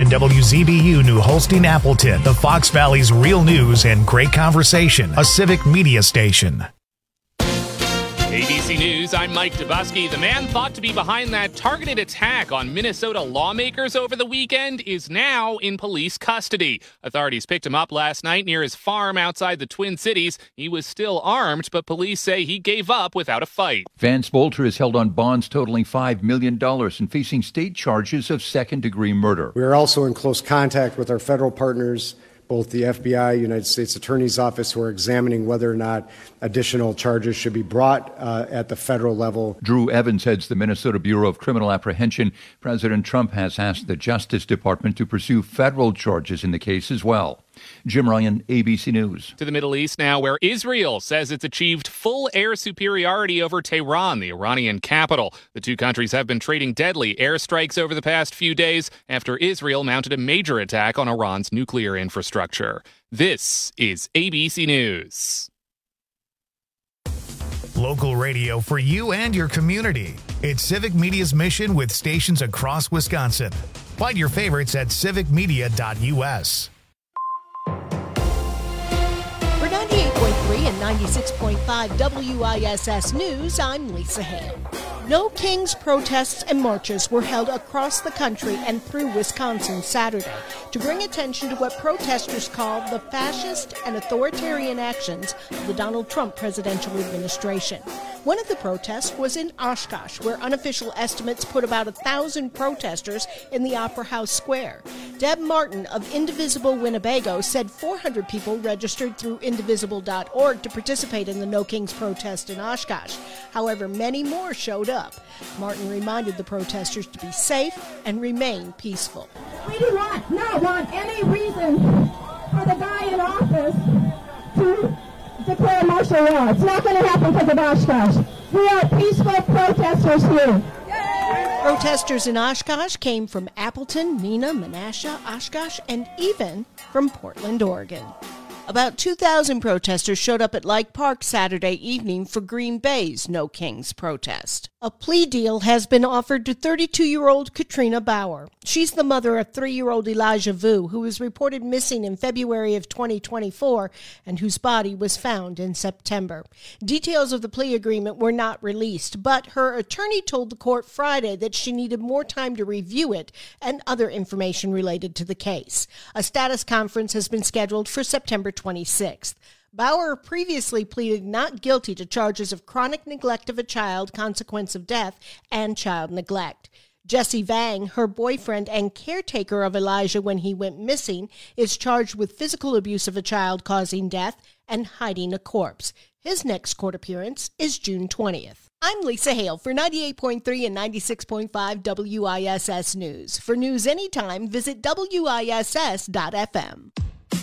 WZBU New Holstein Appleton, the Fox Valley's real news and great conversation, a civic media station. ABC News, I'm Mike Dubusky. The man thought to be behind that targeted attack on Minnesota lawmakers over the weekend is now in police custody. Authorities picked him up last night near his farm outside the Twin Cities. He was still armed, but police say he gave up without a fight. Vance Bolter is held on bonds totaling $5 million and facing state charges of second-degree murder. We are also in close contact with our federal partners, both the FBI, United States Attorney's Office, who are examining whether or not additional charges should be brought at the federal level. Drew Evans heads the Minnesota Bureau of Criminal Apprehension. President Trump has asked the Justice Department to pursue federal charges in the case as well. Jim Ryan, ABC News. To the Middle East now, where Israel says it's achieved full air superiority over Tehran, the Iranian capital. The two countries have been trading deadly airstrikes over the past few days after Israel mounted a major attack on Iran's nuclear infrastructure. This is ABC News. Local radio for you and your community. It's Civic Media's mission with stations across Wisconsin. Find your favorites at civicmedia.us. For 98.3 and 96.5 WISS News, I'm Lisa Hale. No Kings protests and marches were held across the country and through Wisconsin Saturday to bring attention to what protesters call the fascist and authoritarian actions of the Donald Trump presidential administration. One of the protests was in Oshkosh, where unofficial estimates put about 1,000 protesters in the Opera House Square. Deb Martin of Indivisible Winnebago said 400 people registered through indivisible.org to participate in the No Kings protest in Oshkosh. However, many more showed up. Martin reminded the protesters to be safe and remain peaceful. We do not want any reason for the guy in office to declare martial law. It's not going to happen because of Oshkosh. We are peaceful protesters here. Protesters in Oshkosh came from Appleton, Neenah, Menasha, Oshkosh, and even from Portland, Oregon. About 2,000 protesters showed up at Lake Park Saturday evening for Green Bay's No Kings protest. A plea deal has been offered to 32-year-old Katrina Bauer. She's the mother of 3-year-old Elijah Vu, who was reported missing in February of 2024 and whose body was found in September. Details of the plea agreement were not released, but her attorney told the court Friday that she needed more time to review it and other information related to the case. A status conference has been scheduled for September 26th. Bauer previously pleaded not guilty to charges of chronic neglect of a child, consequence of death, and child neglect. Jesse Vang, her boyfriend and caretaker of Elijah when he went missing, is charged with physical abuse of a child causing death and hiding a corpse. His next court appearance is June 20th. I'm Lisa Hale for 98.3 and 96.5 WISS News. For news anytime, visit WISS.FM.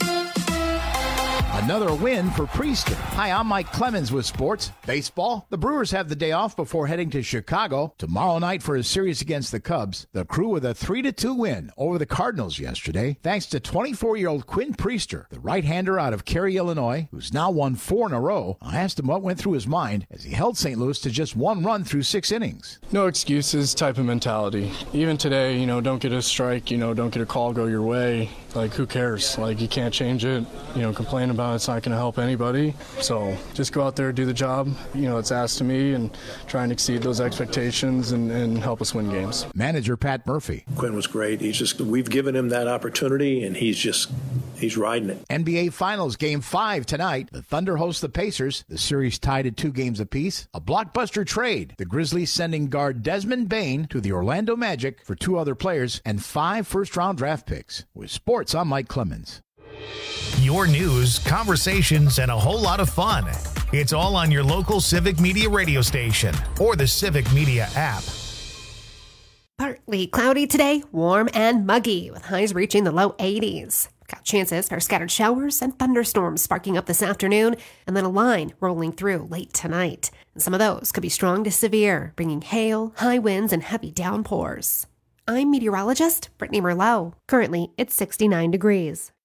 Another win for Priester. Hi, I'm Mike Clemens with sports. Baseball. The Brewers have the day off before heading to Chicago tomorrow night for a series against the Cubs. The Crew with a 3-2 win over the Cardinals yesterday, thanks to 24-year-old Quinn Priester, the right-hander out of Cary, Illinois, who's now won 4 in a row. I asked him what went through his mind as he held St. Louis to just 1 run through 6 innings. No excuses type of mentality. Even today, don't get a strike, don't get a call go your way. Like, who cares? Like, you can't change it. Complain about it's not going to help anybody. So just go out there, do the job, it's asked of me, and try and exceed those expectations and help us win games. Manager Pat Murphy. Quinn was great. We've given him that opportunity, and he's riding it. NBA Finals Game 5 tonight. The Thunder host the Pacers. The series tied at 2 games apiece. A blockbuster trade. The Grizzlies sending guard Desmond Bane to the Orlando Magic for 2 other players and 5 first-round draft picks. With sports, I'm Mike Clemens. Your news, conversations, and a whole lot of fun. It's all on your local Civic Media radio station or the Civic Media app. Partly cloudy today, warm and muggy, with highs reaching the low 80s. Got chances for scattered showers and thunderstorms sparking up this afternoon, and then a line rolling through late tonight. And some of those could be strong to severe, bringing hail, high winds, and heavy downpours. I'm meteorologist Brittany Merlot. Currently, it's 69 degrees.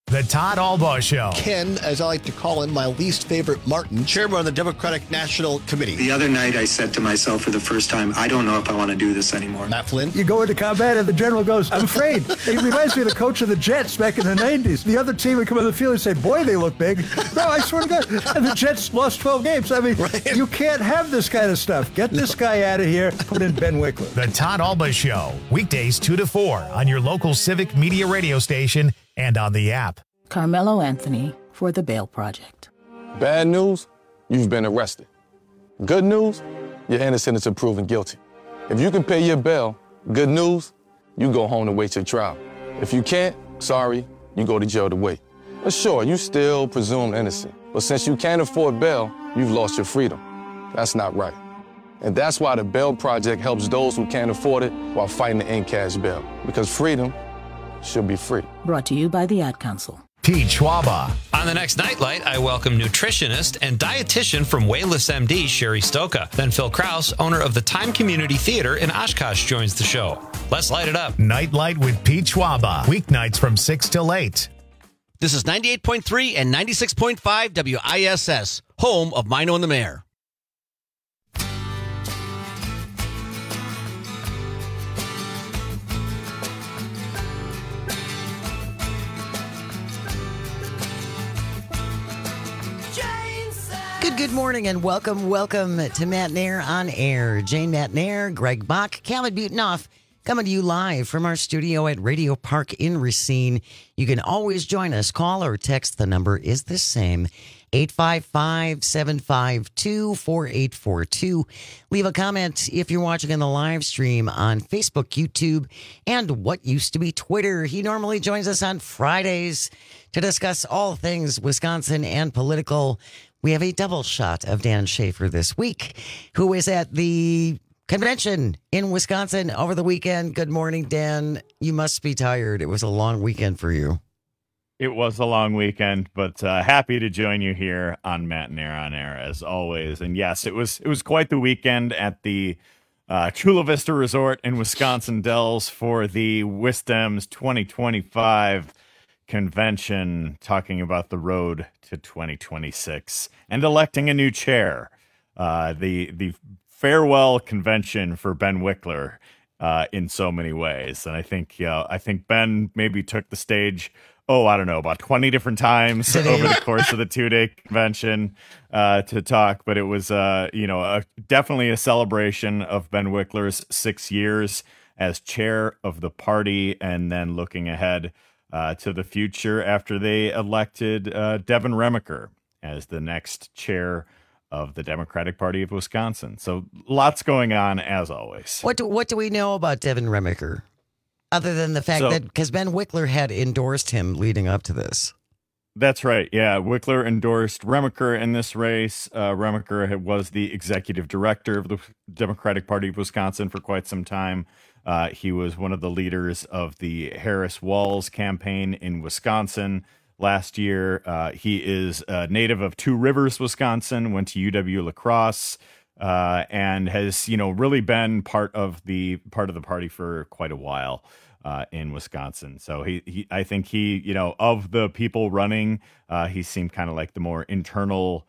The Todd Albaugh Show. Ken, as I like to call him, my least favorite Martin, chairman of the Democratic National Committee. The other night I said to myself for the first time, I don't know if I want to do this anymore. Matt Flynn. You go into combat and the general goes, I'm afraid. It reminds me of the coach of the Jets back in the 90s. The other team would come on the field and say, boy, they look big. No, I swear to God. And the Jets lost 12 games. I mean, right. You can't have this kind of stuff. Get this guy out of here. Put in Ben Wickler. The Todd Albaugh Show. Weekdays 2 to 4 on your local Civic Media radio station and on the app. Carmelo Anthony for the Bail Project. Bad news, you've been arrested. Good news, you're innocent until proven guilty. If you can pay your bail, good news, you go home to wait your trial. If you can't, sorry, you go to jail to wait. But sure, you still presumed innocent. But since you can't afford bail, you've lost your freedom. That's not right. And that's why the Bail Project helps those who can't afford it while fighting to end cash bail. Because freedom should be free. Brought to you by the Ad Council. Pete Schwaba. On the next Nightlight, I welcome nutritionist and dietitian from Wayless MD, Sherry Stoka. Then Phil Krause, owner of the Time Community Theater in Oshkosh, joins the show. Let's light it up. Nightlight with Pete Schwaba. Weeknights from 6 till 8. This is 98.3 and 96.5 WISS, home of Mino and the Mayor. Good morning and welcome to Matt Nair on Air. Jane Matt Nair, Greg Bach, Khaled Butenoff, coming to you live from our studio at Radio Park in Racine. You can always join us. Call or text. The number is the same, 855-752-4842. Leave a comment if you're watching on the live stream on Facebook, YouTube, and what used to be Twitter. He normally joins us on Fridays to discuss all things Wisconsin and political. We have a double shot of Dan Schaefer this week, who is at the convention in Wisconsin over the weekend. Good morning, Dan. You must be tired. It was a long weekend for you. It was a long weekend, but happy to join you here on Matt and Air on Air as always. And yes, it was quite the weekend at the Chula Vista Resort in Wisconsin Dells for the Wisdems 2025 convention, talking about the road to 2026 and electing a new chair. The farewell convention for Ben Wickler in so many ways. And I think Ben maybe took the stage, I don't know, about 20 different times over the course of the 2-day convention to talk. But it was, definitely a celebration of Ben Wickler's 6 years as chair of the party, and then looking ahead to the future after they elected Devin Remiker as the next chair of the Democratic Party of Wisconsin. So lots going on, as always. What do we know about Devin Remiker, other than the fact that because Ben Wickler had endorsed him leading up to this? That's right. Yeah, Wickler endorsed Remiker in this race. Remiker was the executive director of the Democratic Party of Wisconsin for quite some time. He was one of the leaders of the Harris Walz campaign in Wisconsin last year. He is a native of Two Rivers, Wisconsin, went to UW La Crosse, and has, really been part of the party for quite a while in Wisconsin. So I think he, of the people running, he seemed kind of like the more internal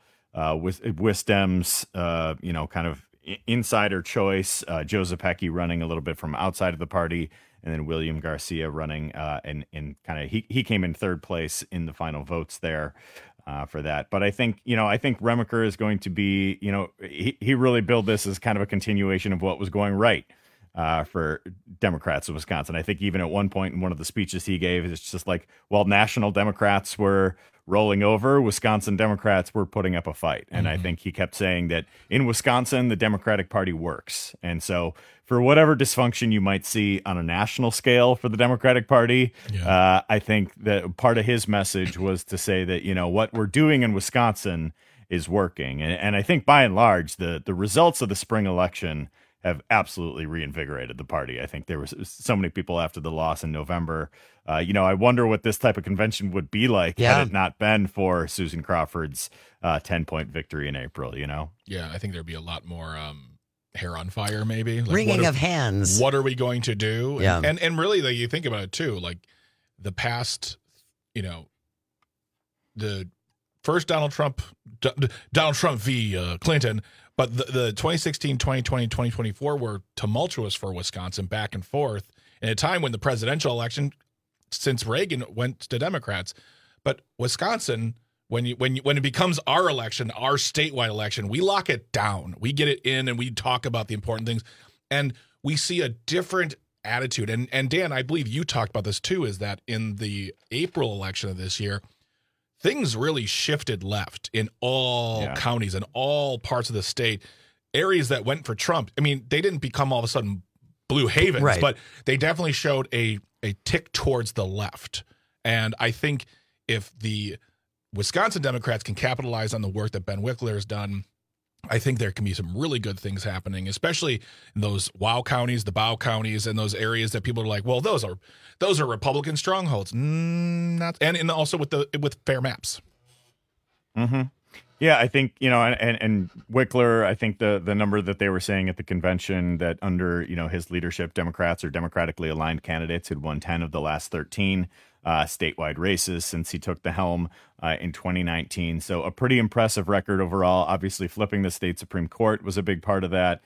Wisdems, kind of insider choice. Joe Zepecki running a little bit from outside of the party, and then William Garcia running in kind of he came in third place in the final votes there for that. But I think Remiker is going to be, he really billed this as kind of a continuation of what was going right for Democrats of Wisconsin. I think even at one point in one of the speeches he gave, it's just like, while national Democrats were rolling over, Wisconsin Democrats were putting up a fight. And I think he kept saying that in Wisconsin, the Democratic Party works. And so for whatever dysfunction you might see on a national scale for the Democratic Party, I think that part of his message was to say that, what we're doing in Wisconsin is working. And I think by and large, the results of the spring election have absolutely reinvigorated the party. I think there was so many people after the loss in November. I wonder what this type of convention would be like had it not been for Susan Crawford's 10-point victory in April, Yeah, I think there'd be a lot more hair on fire, maybe. Like, wringing of hands. What are we going to do? Yeah. And really, you think about it, too, like the past, the first Donald Trump v. Clinton, but the 2016, 2020, 2024 were tumultuous for Wisconsin, back and forth, in a time when the presidential election, since Reagan, went to Democrats. But Wisconsin, when it becomes our election, our statewide election, we lock it down. We get it in and we talk about the important things. And we see a different attitude. And Dan, I believe you talked about this too, is that in the April election of this year, things really shifted left in all counties and all parts of the state. Areas that went for Trump, I mean, they didn't become all of a sudden blue havens, right, but they definitely showed a tick towards the left. And I think if the Wisconsin Democrats can capitalize on the work that Ben Wickler has done, I think there can be some really good things happening, especially in those WOW counties, the BOW counties, and those areas that people are like, well, those are Republican strongholds. Not, and also with fair maps. Mm-hmm. Yeah, I think, and Wickler, I think the number that they were saying at the convention, that under, his leadership, Democrats or democratically aligned candidates had won 10 of the last 13 statewide races since he took the helm in 2019. So a pretty impressive record overall. Obviously, flipping the state Supreme Court was a big part of that,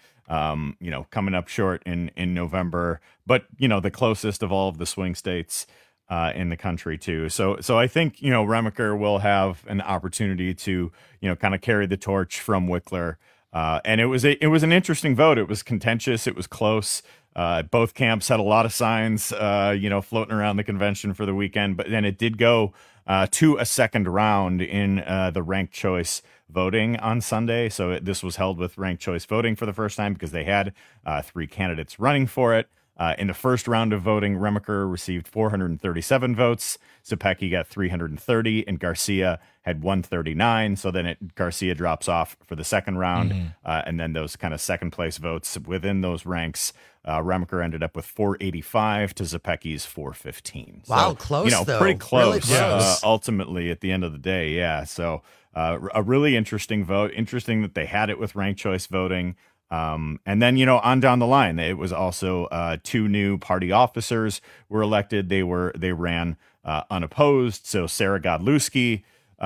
coming up short in November, but, the closest of all of the swing states in the country too. So I think, Remacher will have an opportunity to, kind of carry the torch from Wickler. And it was an interesting vote. It was contentious. It was close. Both camps had a lot of signs, floating around the convention for the weekend, but then it did go to a second round in the ranked choice voting on Sunday. So this was held with ranked choice voting for the first time because they had 3 candidates running for it. In the first round of voting, Remacher received 437 votes. Zepecki got 330, and Garcia had 139. So then Garcia drops off for the second round. And then those kind of second place votes within those ranks, Remacher ended up with 485 to Zepecki's 415. Wow, so, close though. Pretty close. Really close. Ultimately, at the end of the day, yeah. So a really interesting vote. Interesting that they had it with ranked choice voting. And then, on down the line, it was also 2 new party officers were elected. They ran unopposed. So Sarah Godlewski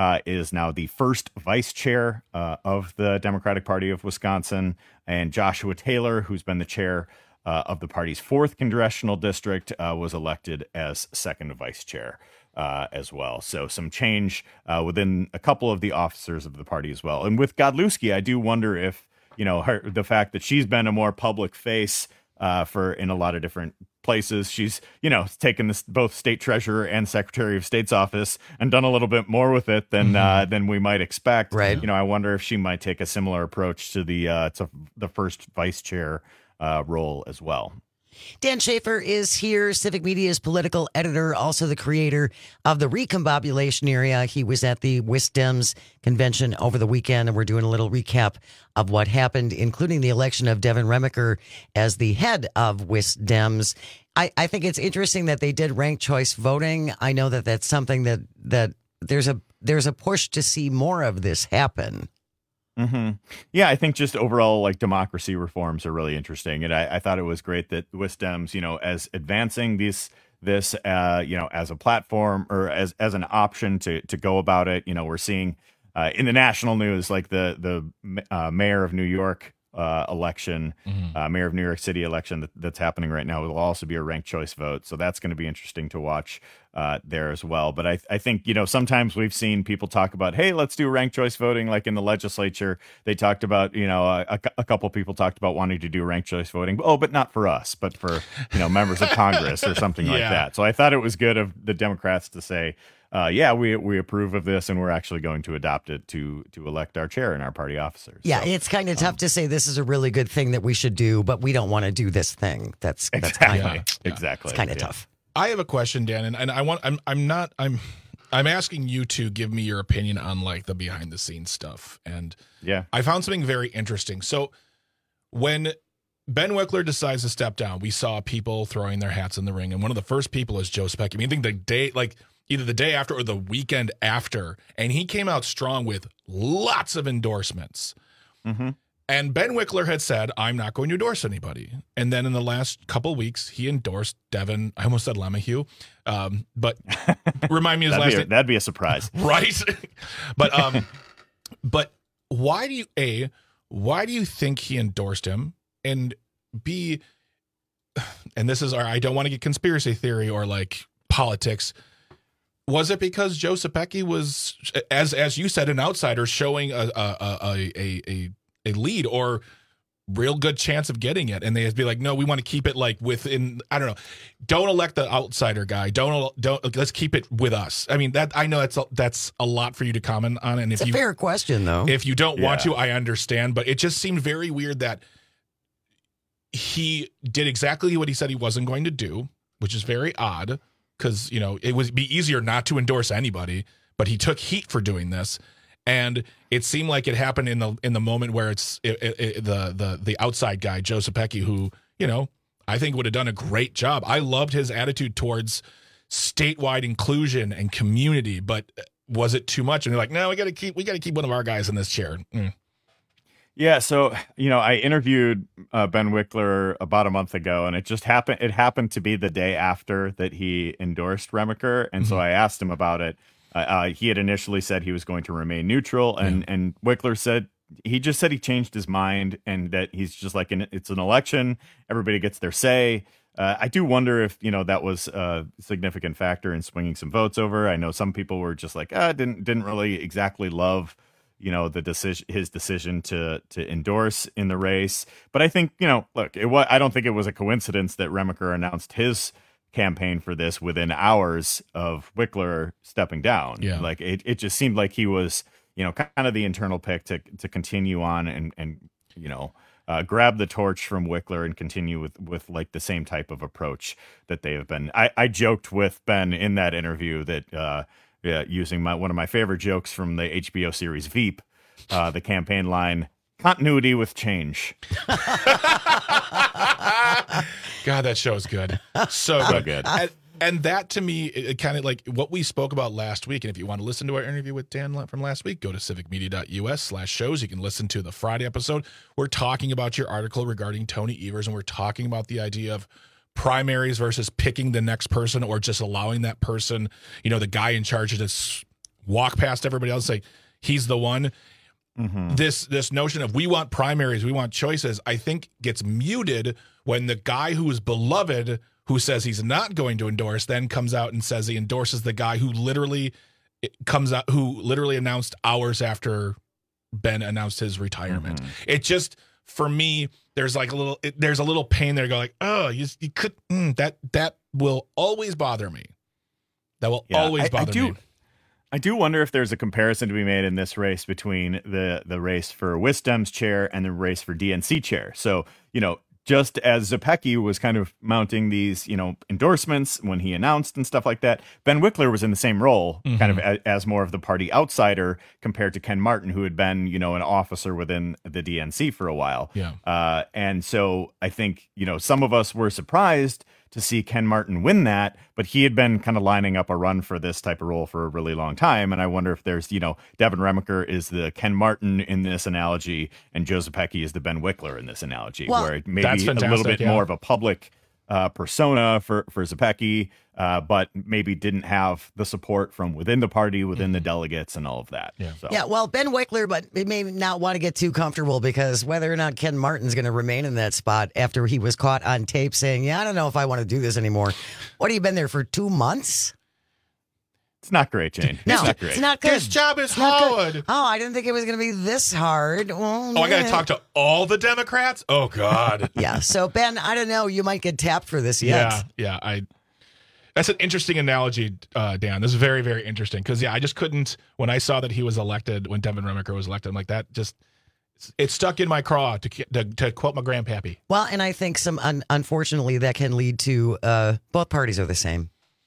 is now the first vice chair of the Democratic Party of Wisconsin, and Joshua Taylor, who's been the chair of the party's 4th congressional district, was elected as second vice chair as well. So some change within a couple of the officers of the party as well. And with Godlewski, I do wonder if the fact that she's been a more public face in a lot of different places. She's, taken this both state treasurer and secretary of state's office and done a little bit more with it than we might expect. Right. I wonder if she might take a similar approach to the first vice chair role as well. Dan Schaefer is here, Civic Media's political editor, also the creator of the Recombobulation Area. He was at the WisDems convention over the weekend, and we're doing a little recap of what happened, including the election of Devin Remacher as the head of WisDems. I think it's interesting that they did ranked choice voting. I know that that's something that there's a push to see more of this happen. Mm-hmm. Yeah, I think just overall, democracy reforms are really interesting, and I thought it was great that WisDems, as advancing this as a platform or as an option to go about it. We're seeing in the national news, the mayor of New York election, mayor of New York City election that's happening right now will also be a ranked choice vote. So that's going to be interesting to watch there as well. But I think, sometimes we've seen people talk about, hey, let's do ranked choice voting. Like in the legislature, they talked about, a couple people talked about wanting to do ranked choice voting. Oh, but not for us, but for, members of Congress or something like that. So I thought it was good of the Democrats to say, we approve of this, and we're actually going to adopt it to elect our chair and our party officers. Yeah, so, it's kind of tough to say this is a really good thing that we should do, but we don't want to do this thing. That's exactly. It's kind of tough. I have a question, Dan, and I'm asking you to give me your opinion on the behind the scenes stuff. And I found something very interesting. So when Ben Wickler decides to step down, we saw people throwing their hats in the ring, and one of the first people is Joe Zepecki. I mean, I think the day, either the day after or the weekend after, and he came out strong with lots of endorsements. Mm-hmm. And Ben Wickler had said, I'm not going to endorse anybody. And then in the last couple of weeks, he endorsed Devin. I almost said LeMahieu, but remind me his last name. That'd be a surprise. Right? But why do you think he endorsed him? And B, and this is, I don't want to get conspiracy theory or like politics. Was it because Joe Zepecki was, as you said, an outsider showing a lead or real good chance of getting it, and they'd be like, no, we want to keep it like within, I don't know, don't elect the outsider guy, don't let's keep it with us. I mean, that I know that's a lot for you to comment on, and it's a fair question though. If you don't want to, I understand, but it just seemed very weird that he did exactly what he said he wasn't going to do, which is very odd because, you know, it would be easier not to endorse anybody, but he took heat for doing this. And it seemed like it happened in the moment where it's the outside guy, Joe Zepecki, who, you know, I think would have done a great job. I loved his attitude towards statewide inclusion and community, but was it too much? And they're like, no, we got to keep one of our guys in this chair. Yeah, so, you know, I interviewed Ben Wickler about a month ago, and it happened to be the day after that he endorsed Remacher, and so I asked him about it. He had initially said he was going to remain neutral, and Wickler said he changed his mind and that he's just like, it's an election, everybody gets their say. I do wonder if, you know, that was a significant factor in swinging some votes over. I know some people were just like, didn't really exactly love, you know, his decision to endorse in the race. But I think, you know, look, I don't think it was a coincidence that Remacher announced his campaign for this within hours of Wickler stepping down. Yeah. Like it just seemed like he was, you know, kind of the internal pick to continue on and you know, grab the torch from Wickler and continue with like the same type of approach that they have been. I joked with Ben in that interview that using one of my favorite jokes from the HBO series Veep, the campaign line, continuity with change. God, that show is good. So good. And that, to me, it kind of like what we spoke about last week. And if you want to listen to our interview with Dan from last week, go to civicmedia.us/shows. You can listen to the Friday episode. We're talking about your article regarding Tony Evers, and we're talking about the idea of primaries versus picking the next person or just allowing that person, you know, the guy in charge to just walk past everybody else and say, he's the one. Mm-hmm. This notion of we want primaries, we want choices, I think gets muted when the guy who is beloved, who says he's not going to endorse, then comes out and says he endorses the guy who literally announced hours after Ben announced his retirement. Mm-hmm. It just, for me, there's a little pain there. Go like, oh, you could that will always bother me. That will always bother me. I do wonder if there's a comparison to be made in this race between the race for Wisdom's chair and the race for DNC chair. So, you know, just as Zepecki was kind of mounting these, you know, endorsements when he announced and stuff like that, Ben Wickler was in the same role, kind of as more of the party outsider compared to Ken Martin, who had been, you know, an officer within the DNC for a while. Yeah. And so I think, you know, some of us were surprised to see Ken Martin win that, but he had been kind of lining up a run for this type of role for a really long time. And I wonder if there's, you know, Devin Remacher is the Ken Martin in this analogy, and Joe Zepecki is the Ben Wickler in this analogy, where it may be a little bit more of a public persona for Zepecki, but maybe didn't have the support from within the party, within the delegates and all of that. Yeah. So. Yeah, well, Ben Wickler, but he may not want to get too comfortable because whether or not Ken Martin's going to remain in that spot after he was caught on tape saying, I don't know if I want to do this anymore. What, have you been there for 2 months? It's not great, Jane. No, it's not great. It's not good. This job is hard. Oh, I didn't think it was going to be this hard. Well, I got to talk to all the Democrats? Oh, God. Yeah, so Ben, I don't know. You might get tapped for this yet. Yeah. That's an interesting analogy, Dan. This is very, very interesting because, I just couldn't, when I saw that he was elected, when Devin Remacher was elected, I'm like, that just, it stuck in my craw, to quote my grandpappy. Well, and I think unfortunately, that can lead to both parties are the same.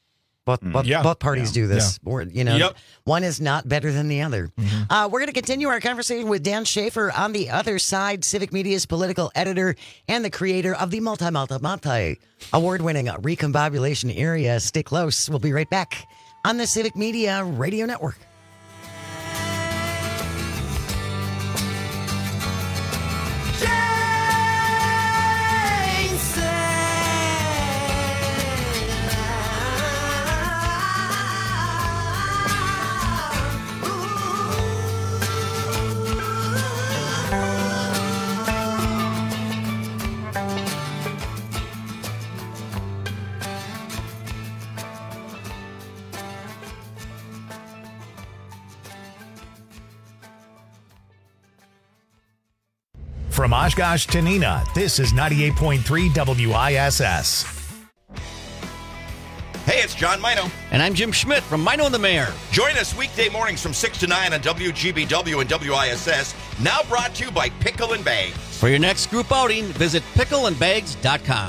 Both parties do this. Or, you know, one is not better than the other. Mm-hmm. We're going to continue our conversation with Dan Schaefer on the other side, Civic Media's political editor and the creator of the multi award-winning Recombobulation Area. Stay close. We'll be right back on the Civic Media Radio Network. From Oshkosh to Neenah, this is 98.3 WISS. Hey, it's John Mino. And I'm Jim Schmidt from Mino and the Mayor. Join us weekday mornings from 6 to 9 on WGBW and WISS. Now brought to you by Pickle and Bags. For your next group outing, visit pickleandbags.com.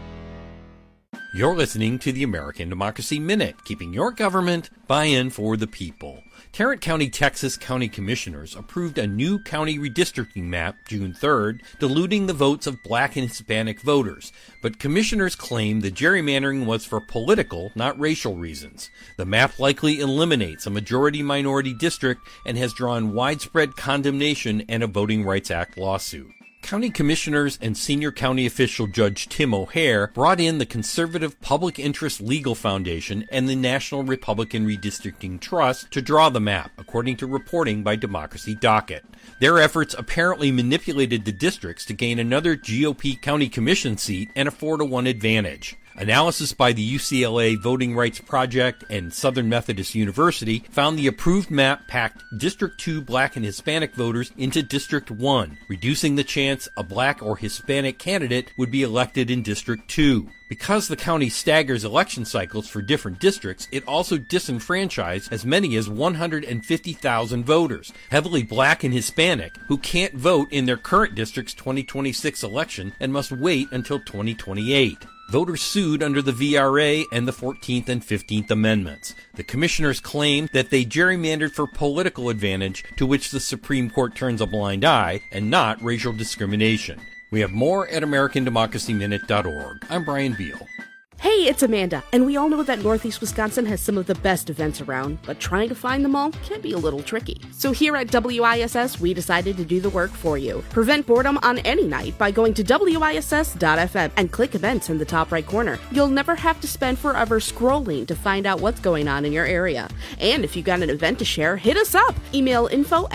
You're listening to the American Democracy Minute, keeping your government buy-in for the people. Tarrant County, Texas County Commissioners approved a new county redistricting map June 3rd, diluting the votes of black and Hispanic voters. But commissioners claim the gerrymandering was for political, not racial reasons. The map likely eliminates a majority-minority district and has drawn widespread condemnation and a Voting Rights Act lawsuit. County commissioners and senior county official Judge Tim O'Hare brought in the Conservative Public Interest Legal Foundation and the National Republican Redistricting Trust to draw the map, according to reporting by Democracy Docket. Their efforts apparently manipulated the districts to gain another GOP county commission seat and a 4-1 advantage. Analysis by the UCLA Voting Rights Project and Southern Methodist University found the approved map packed District 2 black and Hispanic voters into District 1, reducing the chance a black or Hispanic candidate would be elected in District 2. Because the county staggers election cycles for different districts, it also disenfranchised as many as 150,000 voters, heavily black and Hispanic, who can't vote in their current district's 2026 election and must wait until 2028. Voters sued under the VRA and the 14th and 15th Amendments. The commissioners claim that they gerrymandered for political advantage, to which the Supreme Court turns a blind eye, and not racial discrimination. We have more at AmericanDemocracyMinute.org. I'm Brian Beal. Hey, it's Amanda, and we all know that Northeast Wisconsin has some of the best events around, but trying to find them all can be a little tricky. So here at WISS, we decided to do the work for you. Prevent boredom on any night by going to WISS.FM and click events in the top right corner. You'll never have to spend forever scrolling to find out what's going on in your area. And if you got an event to share, hit us up. Email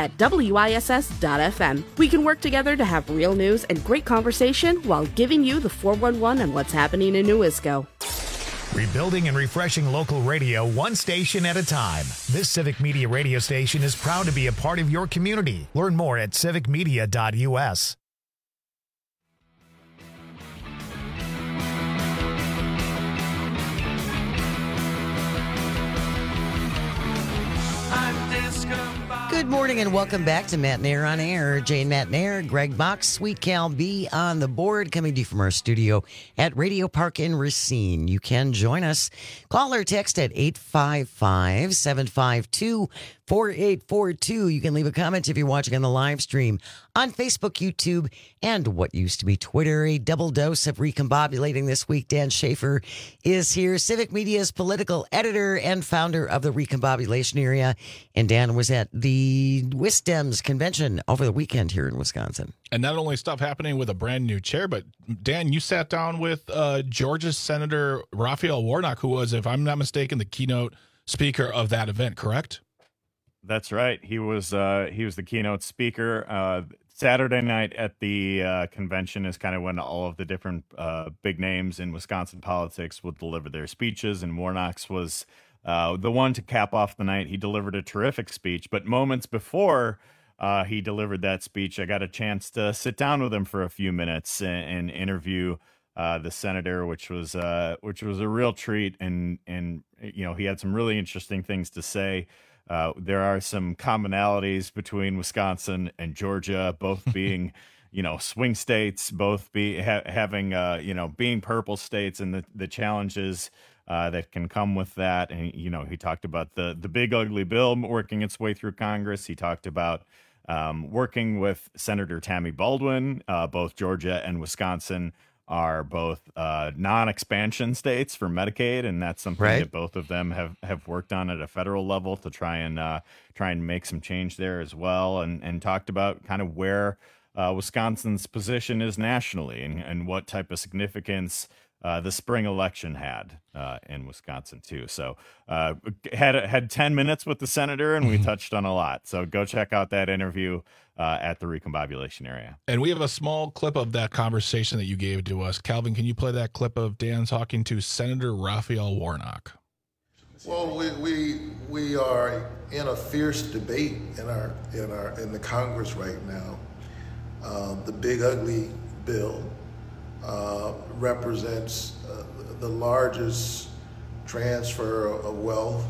info@WISS.FM. We can work together to have real news and great conversation while giving you the 411 on what's happening in New Isco. Rebuilding and refreshing local radio one station at a time. This Civic Media radio station is proud to be a part of your community. Learn more at civicmedia.us. Good morning and welcome back to Matt Nair on Air. Jane Matt Nair, Greg Box, Sweet Cal B on the board, coming to you from our studio at Radio Park in Racine. You can join us. Call or text at 855-752-4842. You can leave a comment if you're watching on the live stream on Facebook, YouTube, and what used to be Twitter. A double dose of recombobulating this week. Dan Schaefer is here, Civic Media's political editor and founder of the Recombobulation Area. And Dan was at the WisDems convention over the weekend here in Wisconsin. And not only stuff happening with a brand new chair, but Dan, you sat down with Georgia's Senator Raphael Warnock, who was, if I'm not mistaken, the keynote speaker of that event, correct? That's right. He was the keynote speaker. Saturday night at the convention is kind of when all of the different big names in Wisconsin politics will deliver their speeches, and Warnock's was the one to cap off the night. He delivered a terrific speech, but moments before he delivered that speech, I got a chance to sit down with him for a few minutes and interview the senator, which was a real treat, and you know, he had some really interesting things to say. There are some commonalities between Wisconsin and Georgia, both being, you know, swing states, both having, you know, being purple states, and the challenges that can come with that. And, you know, he talked about the big ugly bill working its way through Congress. He talked about working with Senator Tammy Baldwin. Both Georgia and Wisconsin are both non-expansion states for Medicaid, and that's something that both of them have worked on at a federal level to try and make some change there as well, and talked about kind of where Wisconsin's position is nationally and what type of significance the spring election had in Wisconsin too. So had 10 minutes with the senator, and we touched on a lot. So go check out that interview at the Recombobulation Area. And we have a small clip of that conversation that you gave to us. Calvin, can you play that clip of Dan talking to Senator Raphael Warnock? Well, we are in a fierce debate in the Congress right now The big ugly bill represents the largest transfer of wealth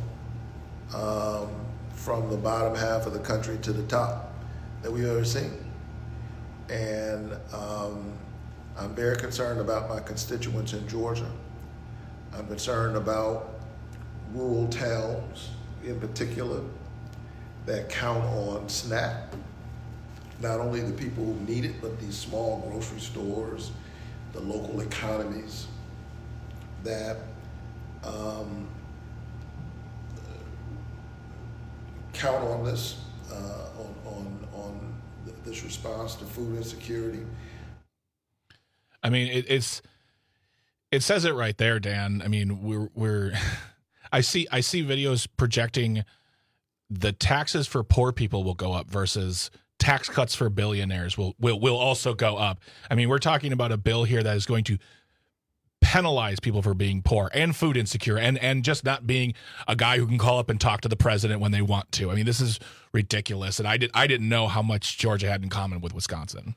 from the bottom half of the country to the top that we've ever seen. And I'm very concerned about my constituents in Georgia. I'm concerned about rural towns in particular that count on SNAP. Not only the people who need it, but these small grocery stores, the local economies that count on this, on this response to food insecurity. I mean, it says it right there, Dan. I mean, we're I see videos projecting the taxes for poor people will go up versus tax cuts for billionaires will also go up. I mean, we're talking about a bill here that is going to penalize people for being poor and food insecure and just not being a guy who can call up and talk to the president when they want to. I mean, this is ridiculous. And I didn't know how much Georgia had in common with Wisconsin.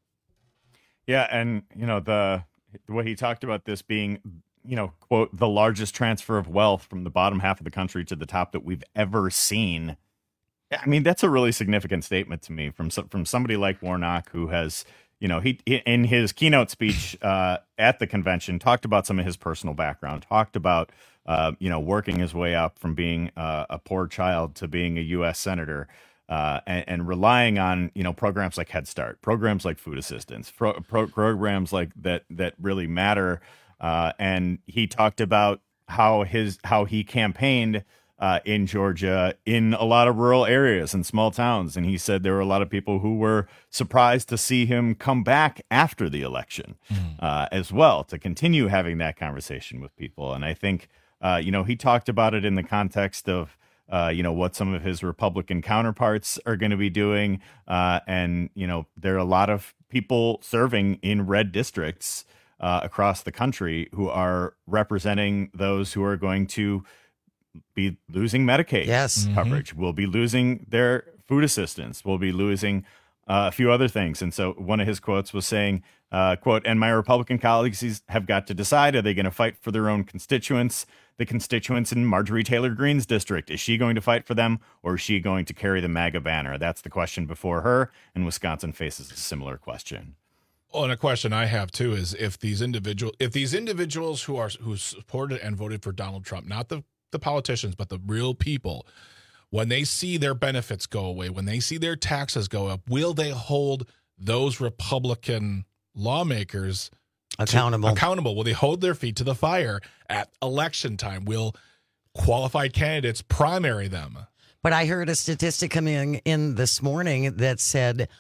Yeah, and the way he talked about this being, quote, the largest transfer of wealth from the bottom half of the country to the top that we've ever seen. I mean, that's a really significant statement to me from somebody like Warnock, who has, he in his keynote speech at the convention talked about some of his personal background, talked about working his way up from being a poor child to being a U.S. senator. And relying on programs like Head Start, programs like food assistance, programs like that really matter. And he talked about how he campaigned in Georgia in a lot of rural areas and small towns, and he said there were a lot of people who were surprised to see him come back after the election as well, to continue having that conversation with people. And I think he talked about it in the context of what some of his Republican counterparts are going to be doing. And, there are a lot of people serving in red districts across the country who are representing those who are going to be losing Medicaid coverage, will be losing their food assistance, will be losing a few other things. And so one of his quotes was saying, quote, "And my Republican colleagues have got to decide, are they going to fight for their own constituents? The constituents in Marjorie Taylor Greene's district, is she going to fight for them, or is she going to carry the MAGA banner?" That's the question before her, and Wisconsin faces a similar question. Well, and a question I have too is if these individuals who supported and voted for Donald Trump, not the politicians, but the real people, when they see their benefits go away, when they see their taxes go up, will they hold those Republican lawmakers accountable? Will they hold their feet to the fire at election time? Will qualified candidates primary them? But I heard a statistic coming in this morning that said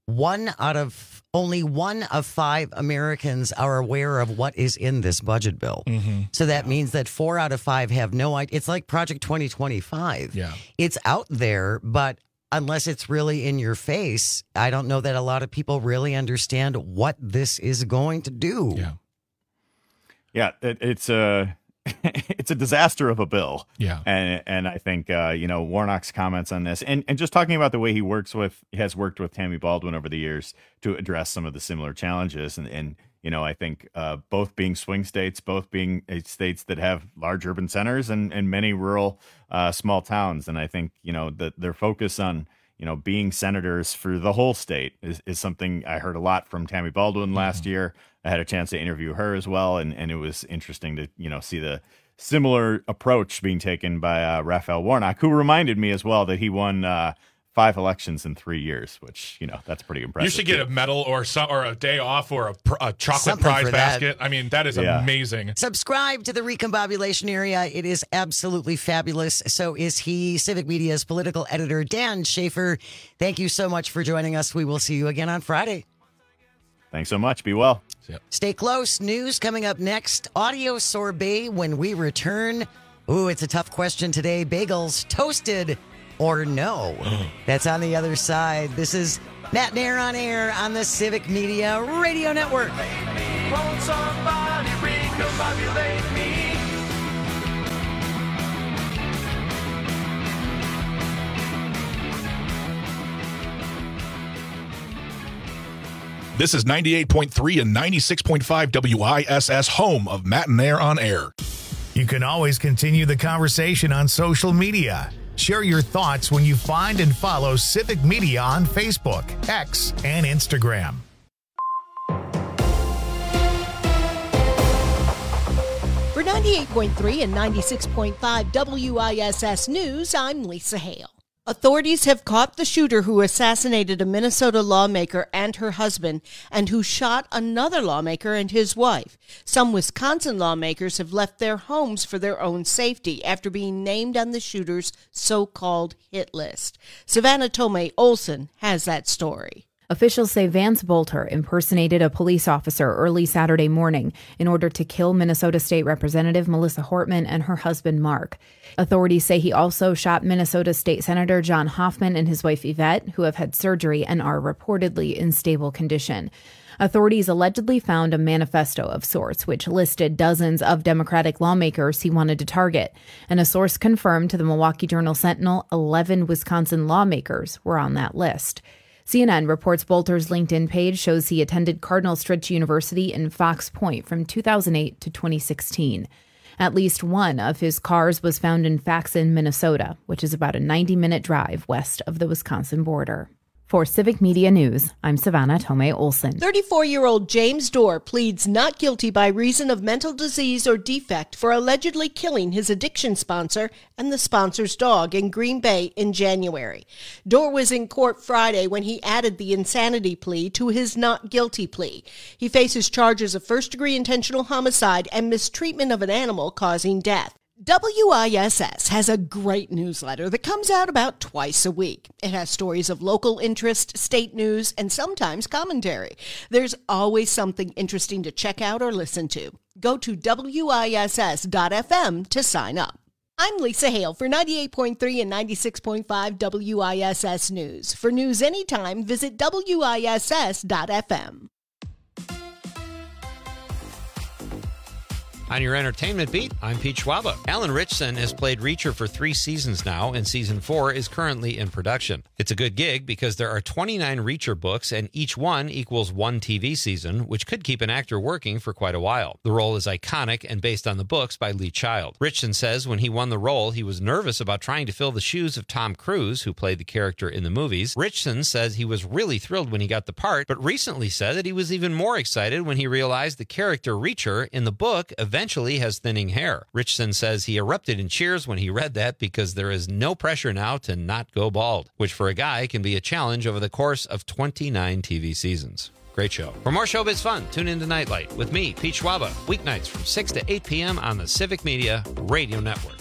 only one of 5 Americans are aware of what is in this budget bill. Mm-hmm. So that means that 4 out of 5 have no idea. It's like Project 2025. Yeah. It's out there, but unless it's really in your face, I don't know that a lot of people really understand what this is going to do. Yeah. Yeah, it's a disaster of a bill. Yeah. And I think, Warnock's comments on this and just talking about the way he has worked with Tammy Baldwin over the years to address some of the similar challenges. And I think both being swing states, both being states that have large urban centers and many rural small towns. And I think, that their focus on, being senators for the whole state is something I heard a lot from Tammy Baldwin last year. I had a chance to interview her as well. And it was interesting to, see the similar approach being taken by Raphael Warnock, who reminded me as well that he won 5 elections in 3 years, which, that's pretty impressive. You should get a medal or a day off or a chocolate prize basket. I mean, that is amazing. Subscribe to the Recombobulation Area. It is absolutely fabulous. So is he. Civic Media's political editor, Dan Schaefer. Thank you so much for joining us. We will see you again on Friday. Thanks so much. Be well. Stay close. News coming up next. Audio sorbet when we return. Ooh, it's a tough question today. Bagels toasted or no? That's on the other side. This is Matt Nair on air on the Civic Media Radio Network. Won't somebody recombobulate me? This is 98.3 and 96.5 WISS, home of Matt and Air on Air. You can always continue the conversation on social media. Share your thoughts when you find and follow Civic Media on Facebook, X, and Instagram. For 98.3 and 96.5 WISS News, I'm Lisa Hale. Authorities have caught the shooter who assassinated a Minnesota lawmaker and her husband, and who shot another lawmaker and his wife. Some Wisconsin lawmakers have left their homes for their own safety after being named on the shooter's so-called hit list. Savannah Tomei Olson has that story. Officials say Vance Bolter impersonated a police officer early Saturday morning in order to kill Minnesota State Representative Melissa Hortman and her husband Mark. Authorities say he also shot Minnesota State Senator John Hoffman and his wife Yvette, who have had surgery and are reportedly in stable condition. Authorities allegedly found a manifesto of sorts, which listed dozens of Democratic lawmakers he wanted to target. And a source confirmed to the Milwaukee Journal-Sentinel 11 Wisconsin lawmakers were on that list. CNN reports Bolter's LinkedIn page shows he attended Cardinal Stritch University in Fox Point from 2008 to 2016. At least one of his cars was found in Faxon, Minnesota, which is about a 90-minute drive west of the Wisconsin border. For Civic Media News, I'm Savannah Tomei Olson. 34-year-old James Dorr pleads not guilty by reason of mental disease or defect for allegedly killing his addiction sponsor and the sponsor's dog in Green Bay in January. Dorr was in court Friday when he added the insanity plea to his not guilty plea. He faces charges of first-degree intentional homicide and mistreatment of an animal causing death. WISS has a great newsletter that comes out about twice a week. It has stories of local interest, state news, and sometimes commentary. There's always something interesting to check out or listen to. Go to WISS.FM to sign up. I'm Lisa Hale for 98.3 and 96.5 WISS News. For news anytime, visit WISS.FM. On your entertainment beat, I'm Pete Schwaba. Alan Ritchson has played Reacher for 3 seasons now, and season 4 is currently in production. It's a good gig because there are 29 Reacher books, and each one equals 1 TV season, which could keep an actor working for quite a while. The role is iconic and based on the books by Lee Child. Ritchson says when he won the role, he was nervous about trying to fill the shoes of Tom Cruise, who played the character in the movies. Ritchson says he was really thrilled when he got the part, but recently said that he was even more excited when he realized the character Reacher in the book eventually has thinning hair. Ritchson says he erupted in cheers when he read that because there is no pressure now to not go bald, which for a guy can be a challenge over the course of 29 TV seasons. Great show. For more showbiz fun, tune in to Nightlight with me, Pete Schwaba, weeknights from 6 to 8 p.m. on the Civic Media Radio Network.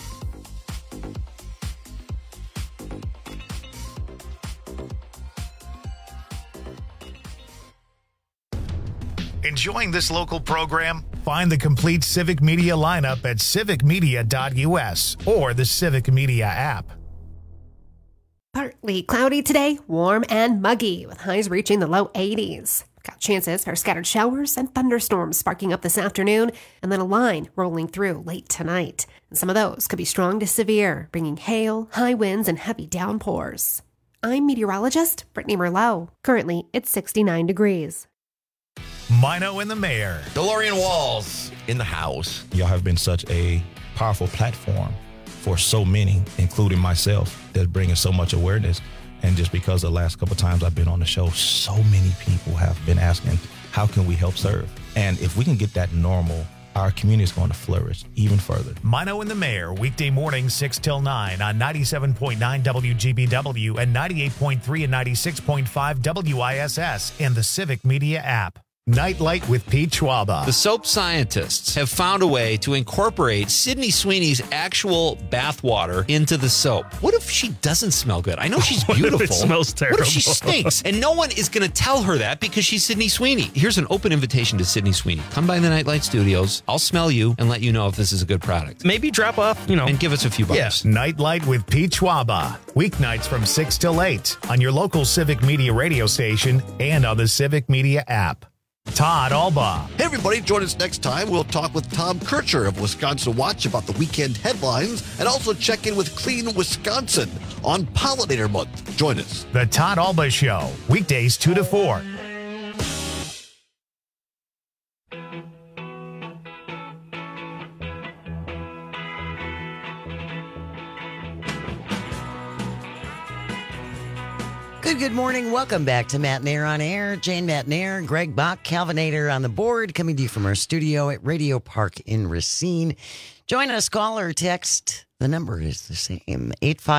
Enjoying this local program? Find the complete Civic Media lineup at civicmedia.us or the Civic Media app. Partly cloudy today, warm and muggy with highs reaching the low 80s. Got chances for scattered showers and thunderstorms sparking up this afternoon, and then a line rolling through late tonight. And some of those could be strong to severe, bringing hail, high winds, and heavy downpours. I'm meteorologist Brittany Merlot. Currently, it's 69 degrees. Mino and the Mayor. DeLorean Walls in the house. Y'all have been such a powerful platform for so many, including myself, that's bringing so much awareness. And just because the last couple of times I've been on the show, so many people have been asking, how can we help serve? And if we can get that normal, our community is going to flourish even further. Mino and the Mayor, weekday mornings 6 till 9 on 97.9 WGBW and 98.3 and 96.5 WISS and the Civic Media app. Nightlight with Pete Schwaba. The soap scientists have found a way to incorporate Sydney Sweeney's actual bathwater into the soap. What if she doesn't smell good? I know she's beautiful. What if it smells terrible? What if she stinks? And no one is going to tell her that because she's Sydney Sweeney. Here's an open invitation to Sydney Sweeney. Come by the Nightlight Studios. I'll smell you and let you know if this is a good product. Maybe drop off, and give us a few bucks. Yes. Nightlight with Pete Schwaba. Weeknights from 6 till 8 on your local Civic Media radio station and on the Civic Media app. Todd Alba. Hey, everybody, join us next time. We'll talk with Tom Kircher of Wisconsin Watch about the weekend headlines and also check in with Clean Wisconsin on Pollinator Month. Join us. The Todd Alba Show, weekdays 2 to 4. Good morning. Welcome back to Matt Nair on Air. Jane Matt Nair, Greg Bach, Calvinator on the board, coming to you from our studio at Radio Park in Racine. Join us, call or text. The number is the same,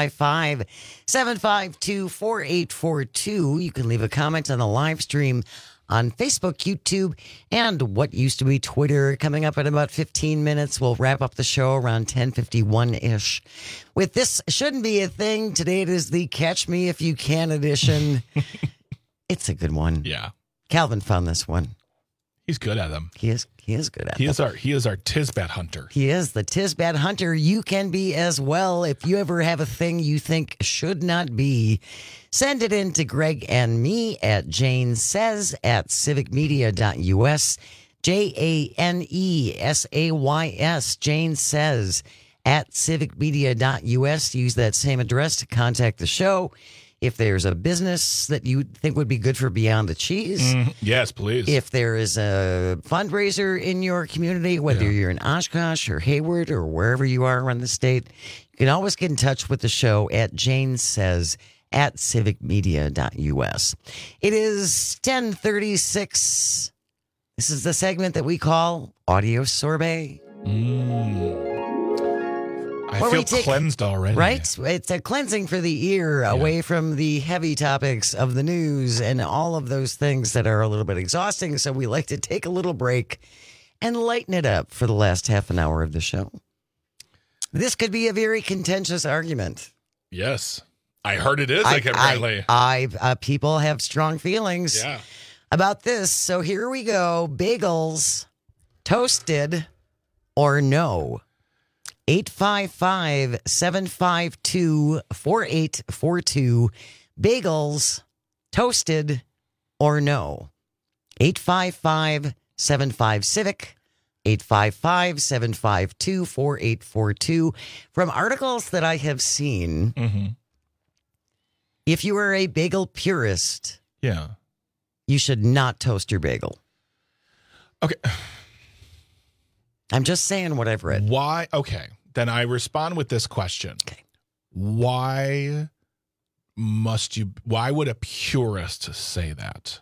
855-752-4842. You can leave a comment on the live stream on Facebook, YouTube, and what used to be Twitter. Coming up in about 15 minutes, we'll wrap up the show around 10:51-ish. With This Shouldn't Be a Thing, today it is the Catch Me If You Can edition. It's a good one. Yeah. Calvin found this one. He's good at them. He is good at them. He is our Tisbat hunter. He is the Tisbat hunter. You can be as well. If you ever have a thing you think should not be, send it in to Greg and me at janesays@civicmedia.us. JANESAYS. Jane Says @civicmedia.us. Use that same address to contact the show. If there's a business that you think would be good for Beyond the Cheese. Yes, please. If there is a fundraiser in your community, whether you're in Oshkosh or Hayward or wherever you are around the state, you can always get in touch with the show at janesays@civicmedia.us. It is 10:36. This is the segment that we call Audio Sorbet. I feel cleansed already. Right? It's a cleansing for the ear away from the heavy topics of the news and all of those things that are a little bit exhausting. So we like to take a little break and lighten it up for the last half an hour of the show. This could be a very contentious argument. Yes. I heard it is, apparently. People have strong feelings about this. So here we go. Bagels, toasted or no? 855-752-4842. Bagels, toasted or no? 855-75-CIVIC. 855-752-4842. From articles that I have seen, if you are a bagel purist, you should not toast your bagel. Okay. I'm just saying what I've read. Why? Okay. Then I respond with this question. Okay. Why would a purist say that?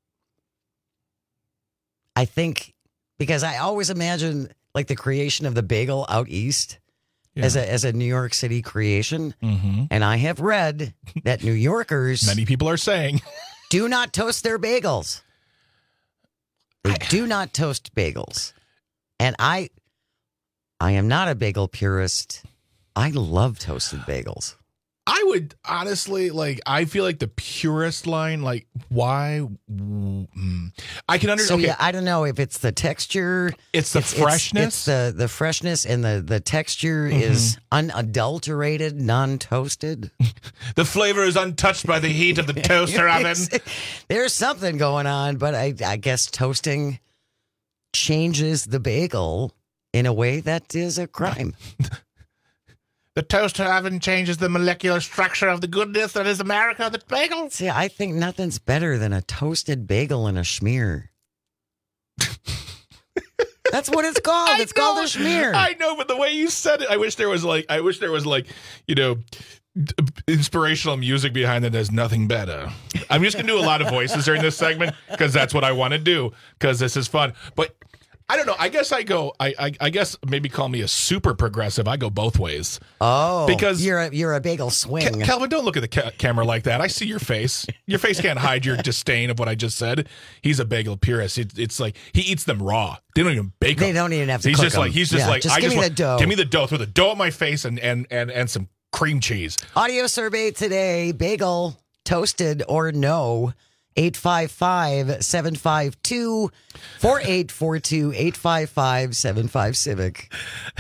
I think because I always imagine like the creation of the bagel out east as a New York City creation. And I have read that New Yorkers, many people are saying, do not toast their bagels. They do not toast bagels. And I am not a bagel purist. I love toasted bagels. I would honestly, I feel like the purist line, why? I can understand. So, yeah, I don't know if it's the texture. It's the freshness. It's the freshness, and the texture is unadulterated, non-toasted. The flavor is untouched by the heat of the toaster oven. There's something going on, but I guess toasting changes the bagel in a way that is a crime. The toaster oven changes the molecular structure of the goodness that is America, the bagel. See, I think nothing's better than a toasted bagel and a schmear. That's what it's called. It's called a schmear. I know, but the way you said it, I wish there was inspirational music behind it. There's nothing better. I'm just going to do a lot of voices during this segment because that's what I want to do because this is fun. But I don't know. I guess I guess maybe call me a super progressive. I go both ways. Oh, because you're a bagel swing. Calvin, don't look at the camera like that. I see your face. Your face can't hide your disdain of what I just said. He's a bagel purist. It's like he eats them raw. They don't even bake them. They don't even have to cook them. He's just like, give me the dough. Give me the dough. Throw the dough at my face and some cream cheese. Audio survey today: bagel, toasted or no? 855-752-4842, 855-75-CIVIC.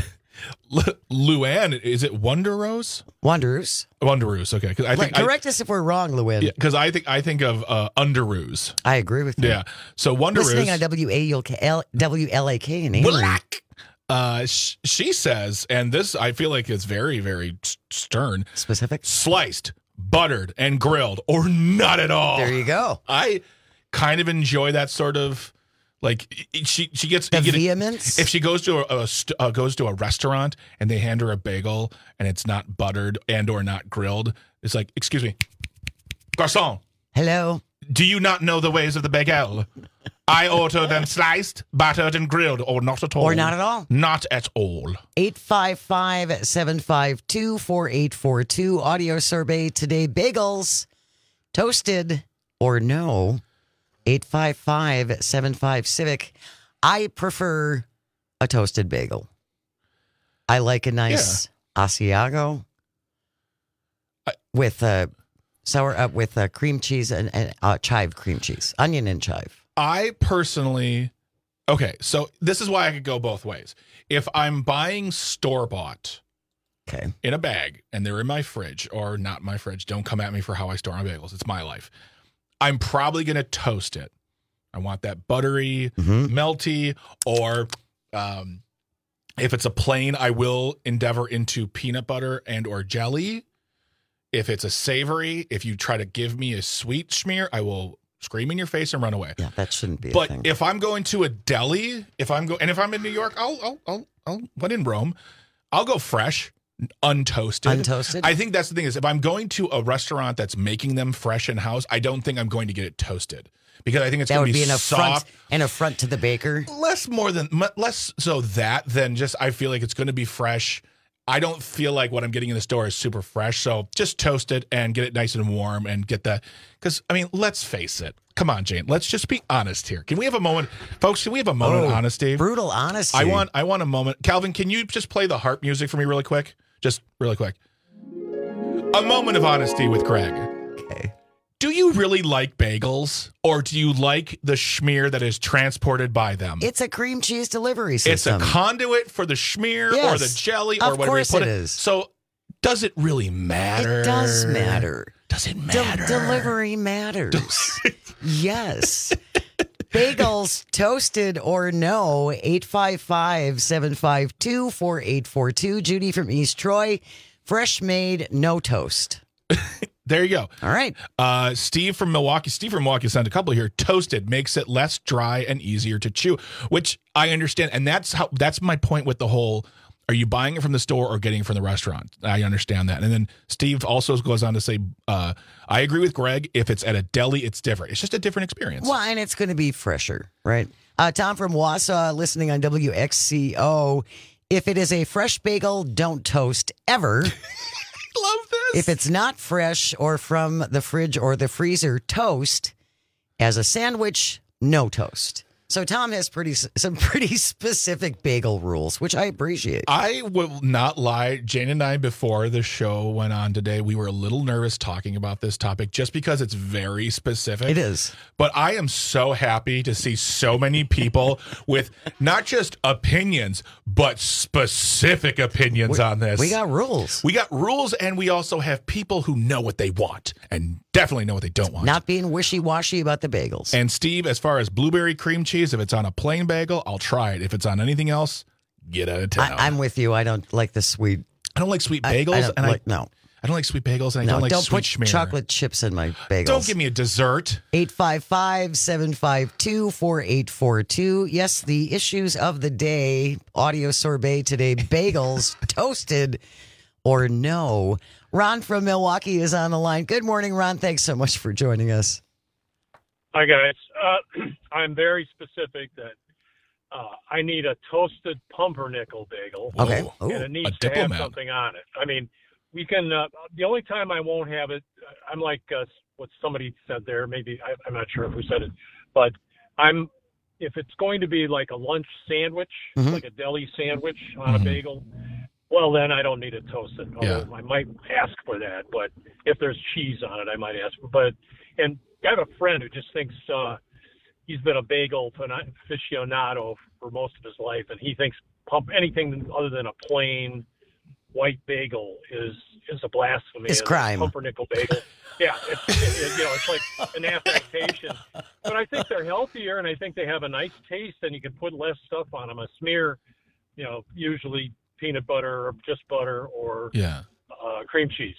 Luann, is it Wonderos? Wonderoos. Wonderoos, okay. Correct us if we're wrong, Luann. Yeah, because I think of Underoos. I agree with you. Yeah. So Wonderoos. Listening on WLAK in England. She says, and this I feel like is very, very stern. Specific? Sliced, buttered, and grilled, or not at all. There you go. I kind of enjoy that sort of she gets the vehemence. If she goes to a restaurant and they hand her a bagel and it's not buttered and or not grilled, it's like, excuse me, Garçon. Hello. Do you not know the ways of the bagel? I order them sliced, battered, and grilled, or not at all. Or not at all. Not at all. 855-752-4842. Audio survey today. Bagels, toasted or no? 855-75-CIVIC. I prefer a toasted bagel. I like a nice Asiago with cream cheese and chive cream cheese, onion and chive. I personally, okay, so this is why I could go both ways. If I'm buying store-bought in a bag and they're in my fridge or not my fridge, don't come at me for how I store my bagels. It's my life. I'm probably going to toast it. I want that buttery, melty, or if it's a plain, I will endeavor into peanut butter and or jelly. If it's a savory, if you try to give me a sweet schmear, I will scream in your face and run away. Yeah, that shouldn't be. But a thing. if I'm going to a deli, if I'm in New York, but in Rome, I'll go fresh, untoasted. Untoasted. I think that's the thing is if I'm going to a restaurant that's making them fresh in house, I don't think I'm going to get it toasted because I think it's going to be an soft. An affront to the baker. Less so that than just I feel like it's going to be fresh. I don't feel like what I'm getting in the store is super fresh. So just toast it and get it nice and warm and get that. Because, I mean, let's face it. Come on, Jane. Let's just be honest here. Can we have a moment? Folks, can we have a moment of honesty? Brutal honesty. I want a moment. Calvin, can you just play the harp music for me really quick? Just really quick. A moment of honesty with Greg. Okay. Do you really like bagels or do you like the schmear that is transported by them? It's a cream cheese delivery system. It's a conduit for the schmear or the jelly or whatever you put it. Is. So does it really matter? It does matter. Does it matter? Delivery matters. Yes. Bagels, toasted or no, 855-752-4842. Judy from East Troy, fresh made, no toast. There you go. All right. Steve from Milwaukee. Steve from Milwaukee sent a couple here. Toasted makes it less dry and easier to chew, which I understand. And that's my point with the whole, are you buying it from the store or getting it from the restaurant? I understand that. And then Steve also goes on to say, I agree with Greg. If it's at a deli, it's different. It's just a different experience. Well, and it's going to be fresher, right? Tom from Wausau, listening on WXCO. If it is a fresh bagel, don't toast ever. Love this. If it's not fresh or from the fridge or the freezer, toast. As a sandwich, no toast. So Tom has some pretty specific bagel rules, which I appreciate. I will not lie. Jane and I, before the show went on today, we were a little nervous talking about this topic just because it's very specific. It is. But I am so happy to see so many people with not just opinions, but specific opinions on this. We got rules. We got rules, and we also have people who know what they want and definitely know what they don't want. Not being wishy-washy about the bagels. And Steve, as far as blueberry cream cheese, if it's on a plain bagel, I'll try it. If it's on anything else, get out of town. I'm with you. I don't like the sweet. I don't like sweet bagels. I don't like sweet bagels, and I don't like sweet schmear. Don't put chocolate chips in my bagels. Don't give me a dessert. 855-752-4842. Yes, the issues of the day. Audio sorbet today. Bagels, toasted or no. Ron from Milwaukee is on the line. Good morning, Ron. Thanks so much for joining us. Hi, guys. I'm very specific that I need a toasted pumpernickel bagel. Okay. And it needs to have something on it. I mean, we can, the only time I won't have it, I'm like what somebody said there, maybe, I'm not sure who said it, but if it's going to be like a lunch sandwich, like a deli sandwich on a bagel, well, then I don't need it toasted. Although I might ask for that, but if there's cheese on it, I might ask. And I have a friend who just thinks he's been a bagel aficionado for most of his life, and he thinks anything other than a plain white bagel is a blasphemy. It's crime. Pumpernickel bagel. Yeah, it's like an affectation. But I think they're healthier, and I think they have a nice taste, and you can put less stuff on them. A smear, usually peanut butter or just butter or cream cheese,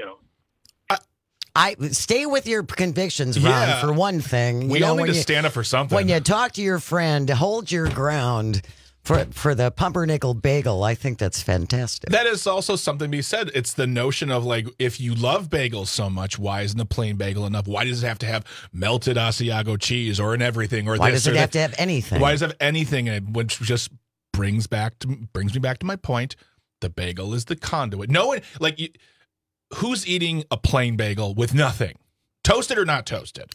I stay with your convictions, Ron, for one thing. We all need to stand up for something. When you talk to your friend, hold your ground. For the pumpernickel bagel, I think that's fantastic. That is also something to be said. It's the notion of like, if you love bagels so much, why isn't a plain bagel enough? Why does it have to have melted Asiago cheese or in everything? Or why does it have to have anything? Why does it have anything in it? Which just brings me back to my point. The bagel is the conduit. No one who's eating a plain bagel with nothing? Toasted or not toasted?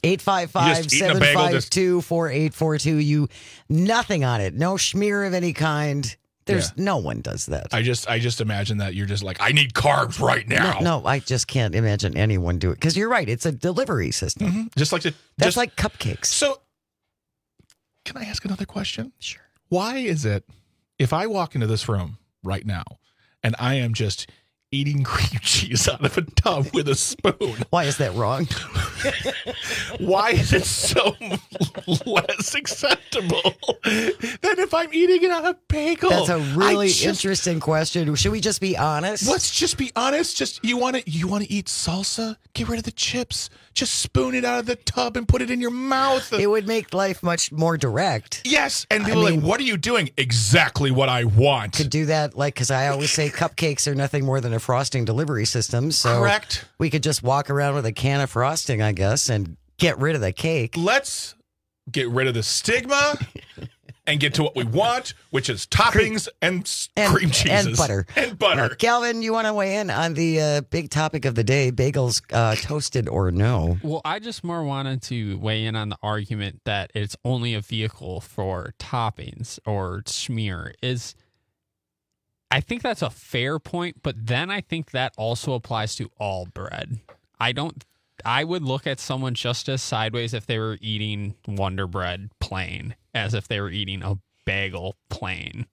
855-752-4842. You nothing on it. No schmear of any kind. No one does that. I just imagine that you're just like, I need carbs right now. No, I just can't imagine anyone do it. Because you're right. It's a delivery system. Mm-hmm. That's like cupcakes. So can I ask another question? Sure. Why is it if I walk into this room right now and I am just eating cream cheese out of a tub with a spoon? Why is that wrong? Why is it so less acceptable than if I'm eating it on a bagel? That's a really interesting question. Should we just be honest? Let's just be honest. Just you want to eat salsa? Get rid of the chips. Just spoon it out of the tub and put it in your mouth. It would make life much more direct. Yes, and people are like, what are you doing? Exactly what I want. Could do that, because I always say cupcakes are nothing more than a frosting delivery system. So correct. We could just walk around with a can of frosting, I guess, and get rid of the cake. Let's get rid of the stigma and get to what we want, which is toppings and cream cheeses. And butter. And butter. Calvin, you want to weigh in on the big topic of the day, bagels toasted or no? Well, I just more wanted to weigh in on the argument that it's only a vehicle for toppings or smear. I think that's a fair point, but then I think that also applies to all bread. I would look at someone just as sideways if they were eating Wonder Bread plain as if they were eating a bagel plain.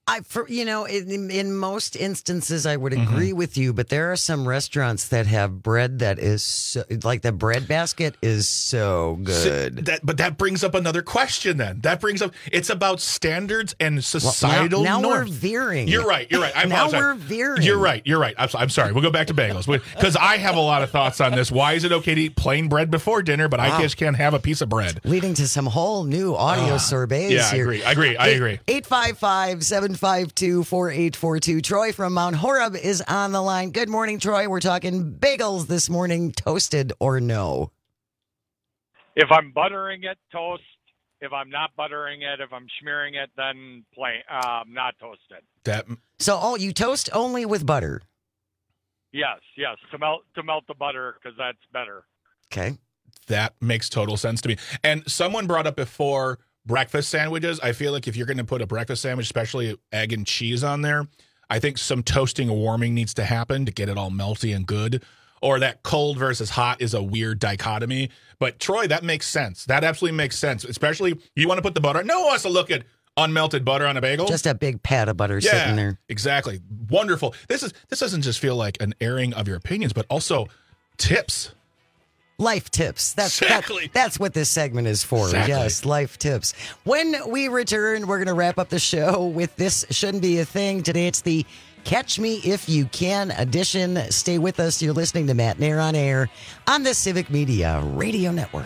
In most instances, I would agree with you, but there are some restaurants that have bread that is so, like the bread basket is so good. But that brings up another question then. That brings up, it's about standards and societal now norms. We're veering. You're right. I now apologize. We're veering. You're right. I'm sorry. We'll go back to bagels because I have a lot of thoughts on this. Why is it okay to eat plain bread before dinner, but I just can't have a piece of bread? Leading to some whole new audio sorbets here. I agree. 855-752-4842. Troy from Mount Horeb is on the line. Good morning, Troy. We're talking bagels this morning, toasted or no? If I'm buttering it, toast. If I'm not buttering it, if I'm smearing it, then plain, not toasted. So, you toast only with butter? Yes, to melt the butter because that's better. Okay. That makes total sense to me. And someone brought up before breakfast sandwiches. I feel like if you're going to put a breakfast sandwich, especially egg and cheese on there, I think some toasting or warming needs to happen to get it all melty and good. Or that cold versus hot is a weird dichotomy. But Troy, that makes sense. That absolutely makes sense. Especially you want to put the butter. No one wants to look at unmelted butter on a bagel. Just a big pat of butter sitting there. Exactly. Wonderful. This doesn't just feel like an airing of your opinions, but also tips. Life tips. Exactly. That's what this segment is for. Exactly. Yes, life tips. When we return, we're going to wrap up the show with This Shouldn't Be a Thing. Today it's the Catch Me If You Can edition. Stay with us. You're listening to Matt Nair on Air on the Civic Media Radio Network.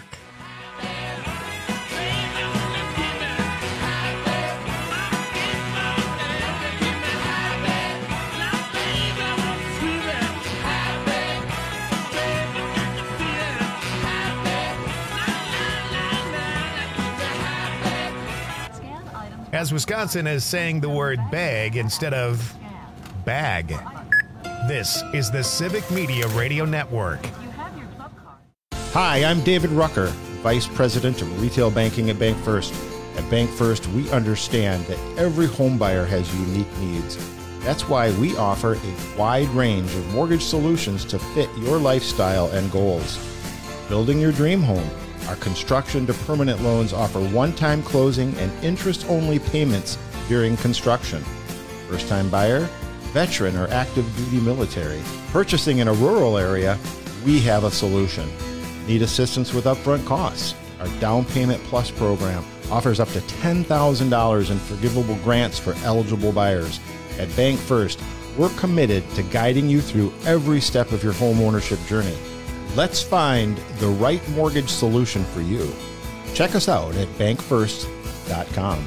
As Wisconsin is saying the word bag instead of bag. This is the Civic Media Radio Network. Hi, I'm David Rucker, Vice President of Retail Banking at Bank First. At Bank First, we understand that every home buyer has unique needs. That's why we offer a wide range of mortgage solutions to fit your lifestyle and goals. Building your dream home. Our construction to permanent loans offer one-time closing and interest-only payments during construction. First-time buyer, veteran, or active duty military. Purchasing in a rural area, we have a solution. Need assistance with upfront costs? Our Down Payment Plus program offers up to $10,000 in forgivable grants for eligible buyers. At Bank First, we're committed to guiding you through every step of your home ownership journey. Let's find the right mortgage solution for you. Check us out at bankfirst.com.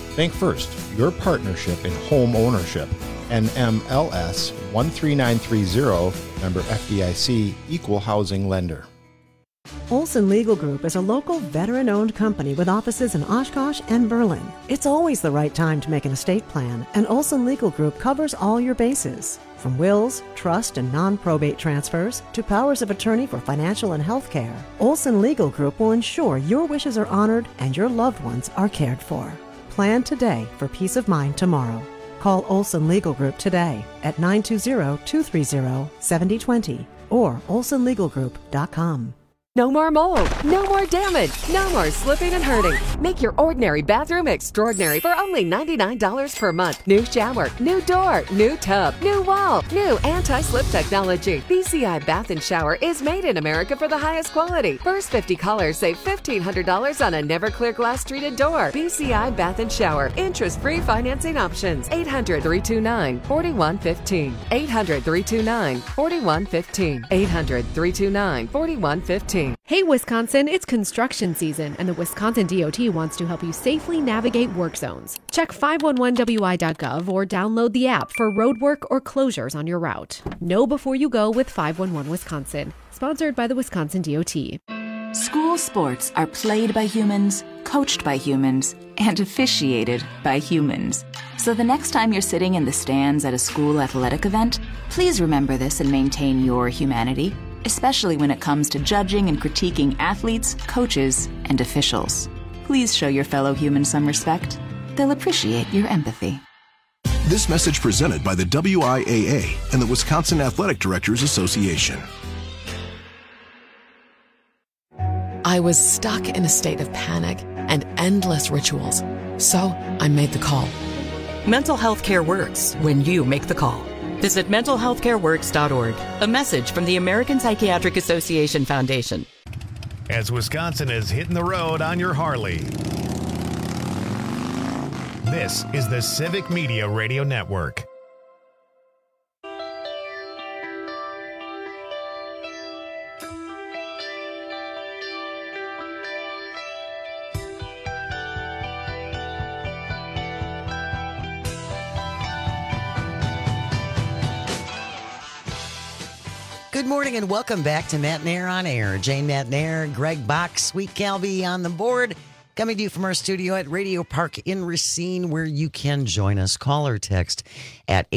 Bank First, your partnership in home ownership. NMLS 13930, member FDIC, equal housing lender. Olson Legal Group is a local veteran-owned company with offices in Oshkosh and Berlin. It's always the right time to make an estate plan, and Olson Legal Group covers all your bases. From wills, trust, and non-probate transfers to powers of attorney for financial and health care, Olson Legal Group will ensure your wishes are honored and your loved ones are cared for. Plan today for peace of mind tomorrow. Call Olson Legal Group today at 920-230-7020 or olsonlegalgroup.com. No more mold, no more damage, no more slipping and hurting. Make your ordinary bathroom extraordinary for only $99 per month. New shower, new door, new tub, new wall, new anti-slip technology. BCI Bath and Shower is made in America for the highest quality. First 50 callers save $1,500 on a Never-Clear glass treated door. BCI Bath and Shower. Interest-free financing options. 800-329-4115. 800-329-4115. 800-329-4115. Hey Wisconsin, it's construction season and the Wisconsin DOT wants to help you safely navigate work zones. Check 511wi.gov or download the app for roadwork or closures on your route. Know before you go with 511 Wisconsin, sponsored by the Wisconsin DOT. School sports are played by humans, coached by humans, and officiated by humans. So the next time you're sitting in the stands at a school athletic event, please remember this and maintain your humanity, especially when it comes to judging and critiquing athletes, coaches, and officials. Please show your fellow humans some respect. They'll appreciate your empathy. This message presented by the WIAA and the Wisconsin Athletic Directors Association. I was stuck in a state of panic and endless rituals. So I made the call. Mental health care works when you make the call. Visit mentalhealthcareworks.org. A message from the American Psychiatric Association Foundation. As Wisconsin is hitting the road on your Harley. This is the Civic Media Radio Network. Good morning and welcome back to Matt Nair on Air. Jane Matt Nair, Greg Bach, Sweet Calby on the board. Coming to you from our studio at Radio Park in Racine, where you can join us. Call or text at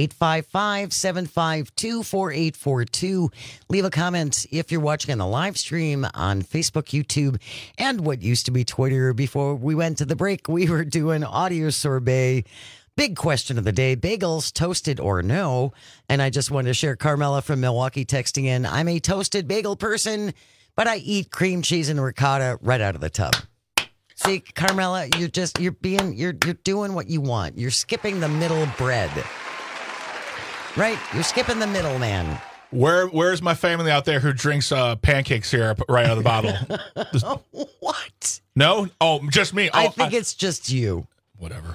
855-752-4842. Leave a comment if you're watching on the live stream on Facebook, YouTube, and what used to be Twitter. Before we went to the break, we were doing audio sorbet. Big question of the day, bagels, toasted or no? And I just wanted to share Carmela from Milwaukee texting in, I'm a toasted bagel person, but I eat cream cheese and ricotta right out of the tub. See, Carmela, you're doing what you want. You're skipping the middle bread. Right? You're skipping the middle, man. Where's my family out there who drinks pancake syrup right out of the bottle? What? No? Oh, just me. I think it's just you. Whatever.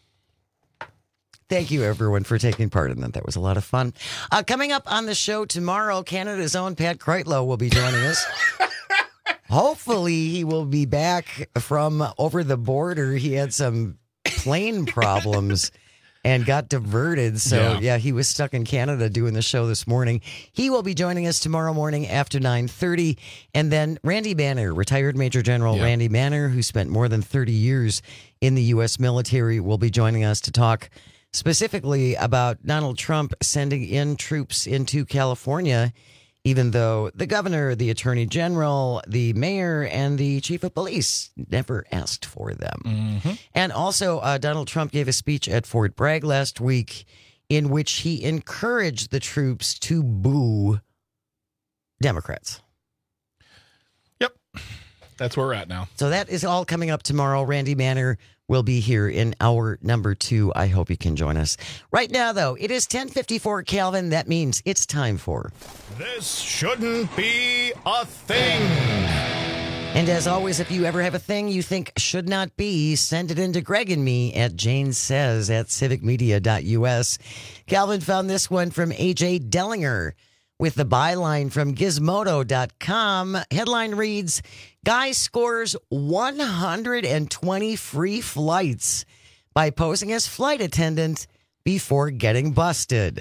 Thank you, everyone, for taking part in that. That was a lot of fun. Coming up on the show tomorrow, Canada's own Pat Kreitlow will be joining us. Hopefully, he will be back from over the border. He had some plane problems and got diverted. So, yeah, he was stuck in Canada doing the show this morning. He will be joining us tomorrow morning after 9:30. And then Randy Banner, retired Major General Randy Banner, who spent more than 30 years in the U.S. military, will be joining us to talk specifically about Donald Trump sending in troops into California, even though the governor, the attorney general, the mayor, and the chief of police never asked for them. Mm-hmm. And also, Donald Trump gave a speech at Fort Bragg last week in which he encouraged the troops to boo Democrats. Yep. That's where we're at now. So that is all coming up tomorrow. Randy Banner will be here in hour number 2. I hope you can join us. Right now, though, it is 10:54 Calvin. That means it's time for This Shouldn't Be a Thing. And as always, if you ever have a thing you think should not be, send it in to Greg and me at janesays@civicmedia.us. Calvin found this one from AJ Dellinger with the byline from gizmodo.com. Headline reads, Guy scores 120 free flights by posing as flight attendant before getting busted.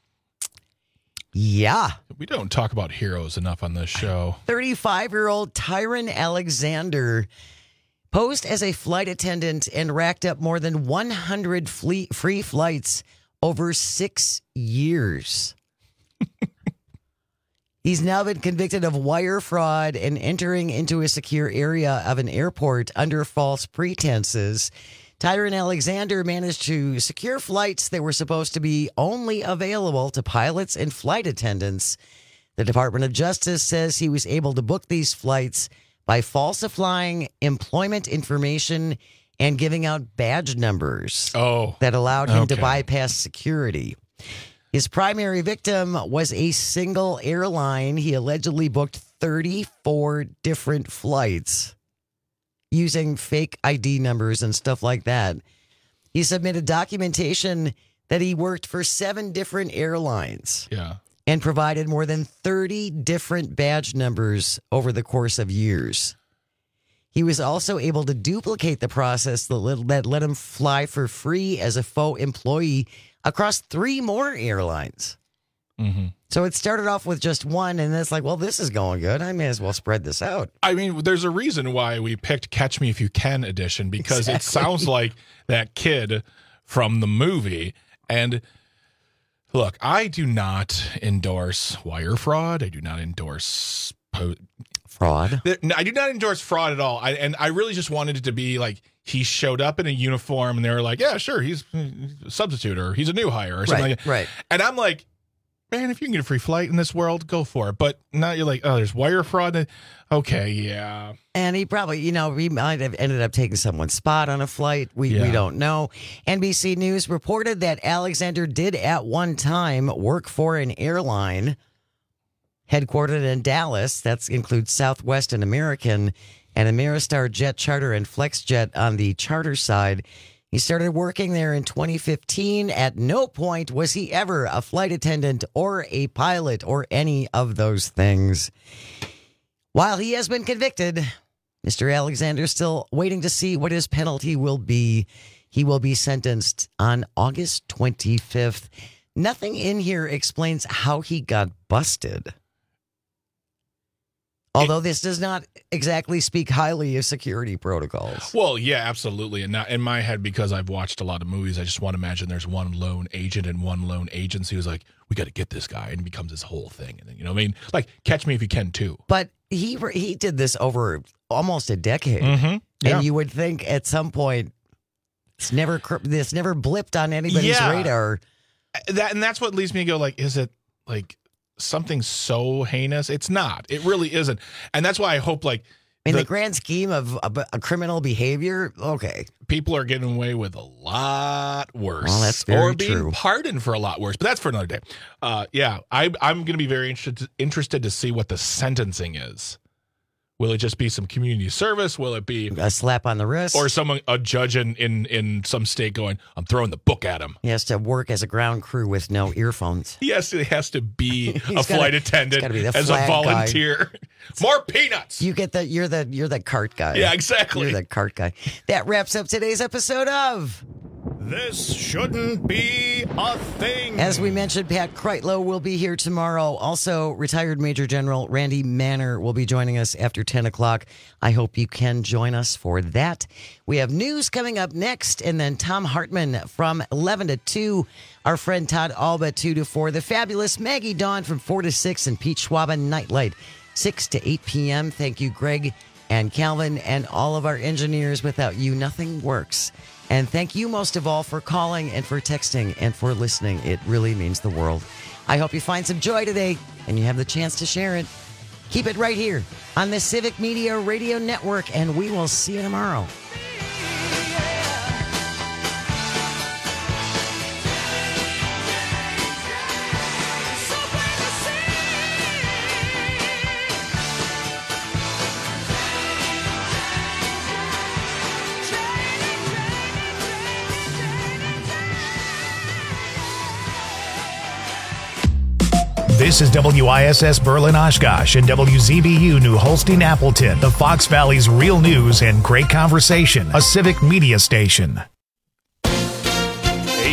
Yeah. We don't talk about heroes enough on this show. 35-year-old Tyron Alexander posed as a flight attendant and racked up more than 100 free flights over 6 years. He's now been convicted of wire fraud and entering into a secure area of an airport under false pretenses. Tyron Alexander managed to secure flights that were supposed to be only available to pilots and flight attendants. The Department of Justice says he was able to book these flights by falsifying employment information and giving out badge numbers that allowed him to bypass security. His primary victim was a single airline. He allegedly booked 34 different flights using fake ID numbers and stuff like that. He submitted documentation that he worked for 7 different airlines. Yeah. And provided more than 30 different badge numbers over the course of years. He was also able to duplicate the process that let him fly for free as a faux employee across 3 more airlines. Mm-hmm. So it started off with just one, and it's like, well, this is going good. I may as well spread this out. I mean, there's a reason why we picked Catch Me If You Can edition, because It sounds like that kid from the movie. And look, I do not endorse wire fraud. I do not endorse fraud. I do not endorse fraud at all. I really just wanted it to be like he showed up in a uniform and they were like, yeah, sure, he's a substitute or he's a new hire or something like that. Right. And I'm like, man, if you can get a free flight in this world, go for it. But now you're like, oh, there's wire fraud. Okay, yeah. And he probably, he might have ended up taking someone's spot on a flight. We don't know. NBC News reported that Alexander did at one time work for an airline headquartered in Dallas. That includes Southwest and American, and Ameristar Jet Charter and FlexJet on the charter side. He started working there in 2015. At no point was he ever a flight attendant or a pilot or any of those things. While he has been convicted, Mr. Alexander is still waiting to see what his penalty will be. He will be sentenced on August 25th. Nothing in here explains how he got busted. Although this does not exactly speak highly of security protocols. Well, yeah, absolutely. And not in my head, because I've watched a lot of movies, I just want to imagine there's one lone agent and one lone agency who's like, we got to get this guy, and it becomes this whole thing. And then, you know what I mean? Like, Catch Me If You Can, too. But he did this over almost a decade. Mm-hmm. Yeah. And you would think at some point, this never blipped on anybody's radar. That's what leads me to go, like, is it, like, something so heinous? It's not. It really isn't. And that's why I hope, like, in the grand scheme of a criminal behavior, okay, people are getting away with a lot worse. Well, that's very or being true. Pardoned for a lot worse. But that's for another day. Yeah, I'm going to be very interested to see what the sentencing is. Will it just be some community service? Will it be a slap on the wrist? Or a judge in some state going, I'm throwing the book at him. He has to work as a ground crew with no earphones. Yes, it has to be a flight attendant as a volunteer. More peanuts. You're the cart guy. Yeah, exactly. You're the cart guy. That wraps up today's episode of This Shouldn't Be a Thing. As we mentioned, Pat Kreitlow will be here tomorrow. Also, retired Major General Randy Manner will be joining us after 10 o'clock. I hope you can join us for that. We have news coming up next, and then Tom Hartman from 11 to 2. Our friend Todd Alba, 2 to 4. The fabulous Maggie Dawn from 4 to 6, and Pete Schwaba Nightlight, 6 to 8 p.m. Thank you, Greg and Calvin, and all of our engineers. Without you, nothing works. And thank you most of all for calling and for texting and for listening. It really means the world. I hope you find some joy today and you have the chance to share it. Keep it right here on the Civic Media Radio Network, and we will see you tomorrow. This is WISS Berlin Oshkosh and WZBU New Holstein Appleton, the Fox Valley's real news and great conversation, a Civic Media station.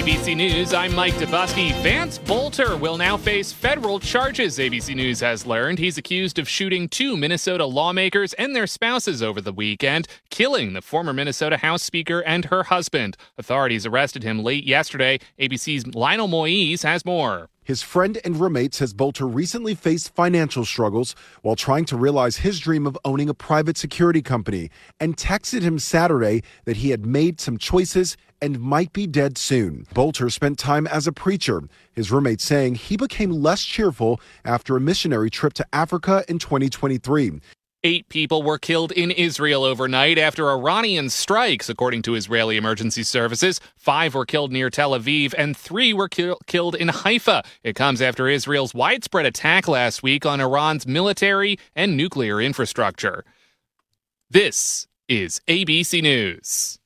ABC News, I'm Mike DeBusky. Vance Bolter will now face federal charges, ABC News has learned. He's accused of shooting 2 Minnesota lawmakers and their spouses over the weekend, killing the former Minnesota House Speaker and her husband. Authorities arrested him late yesterday. ABC's Lionel Moise has more. His friend and roommate says Bolter recently faced financial struggles while trying to realize his dream of owning a private security company, and texted him Saturday that he had made some choices and might be dead soon. Bolter spent time as a preacher, his roommate saying he became less cheerful after a missionary trip to Africa in 2023. 8 people were killed in Israel overnight after Iranian strikes, according to Israeli emergency services. 5 were killed near Tel Aviv, and 3 were killed in Haifa. It comes after Israel's widespread attack last week on Iran's military and nuclear infrastructure. This is ABC News.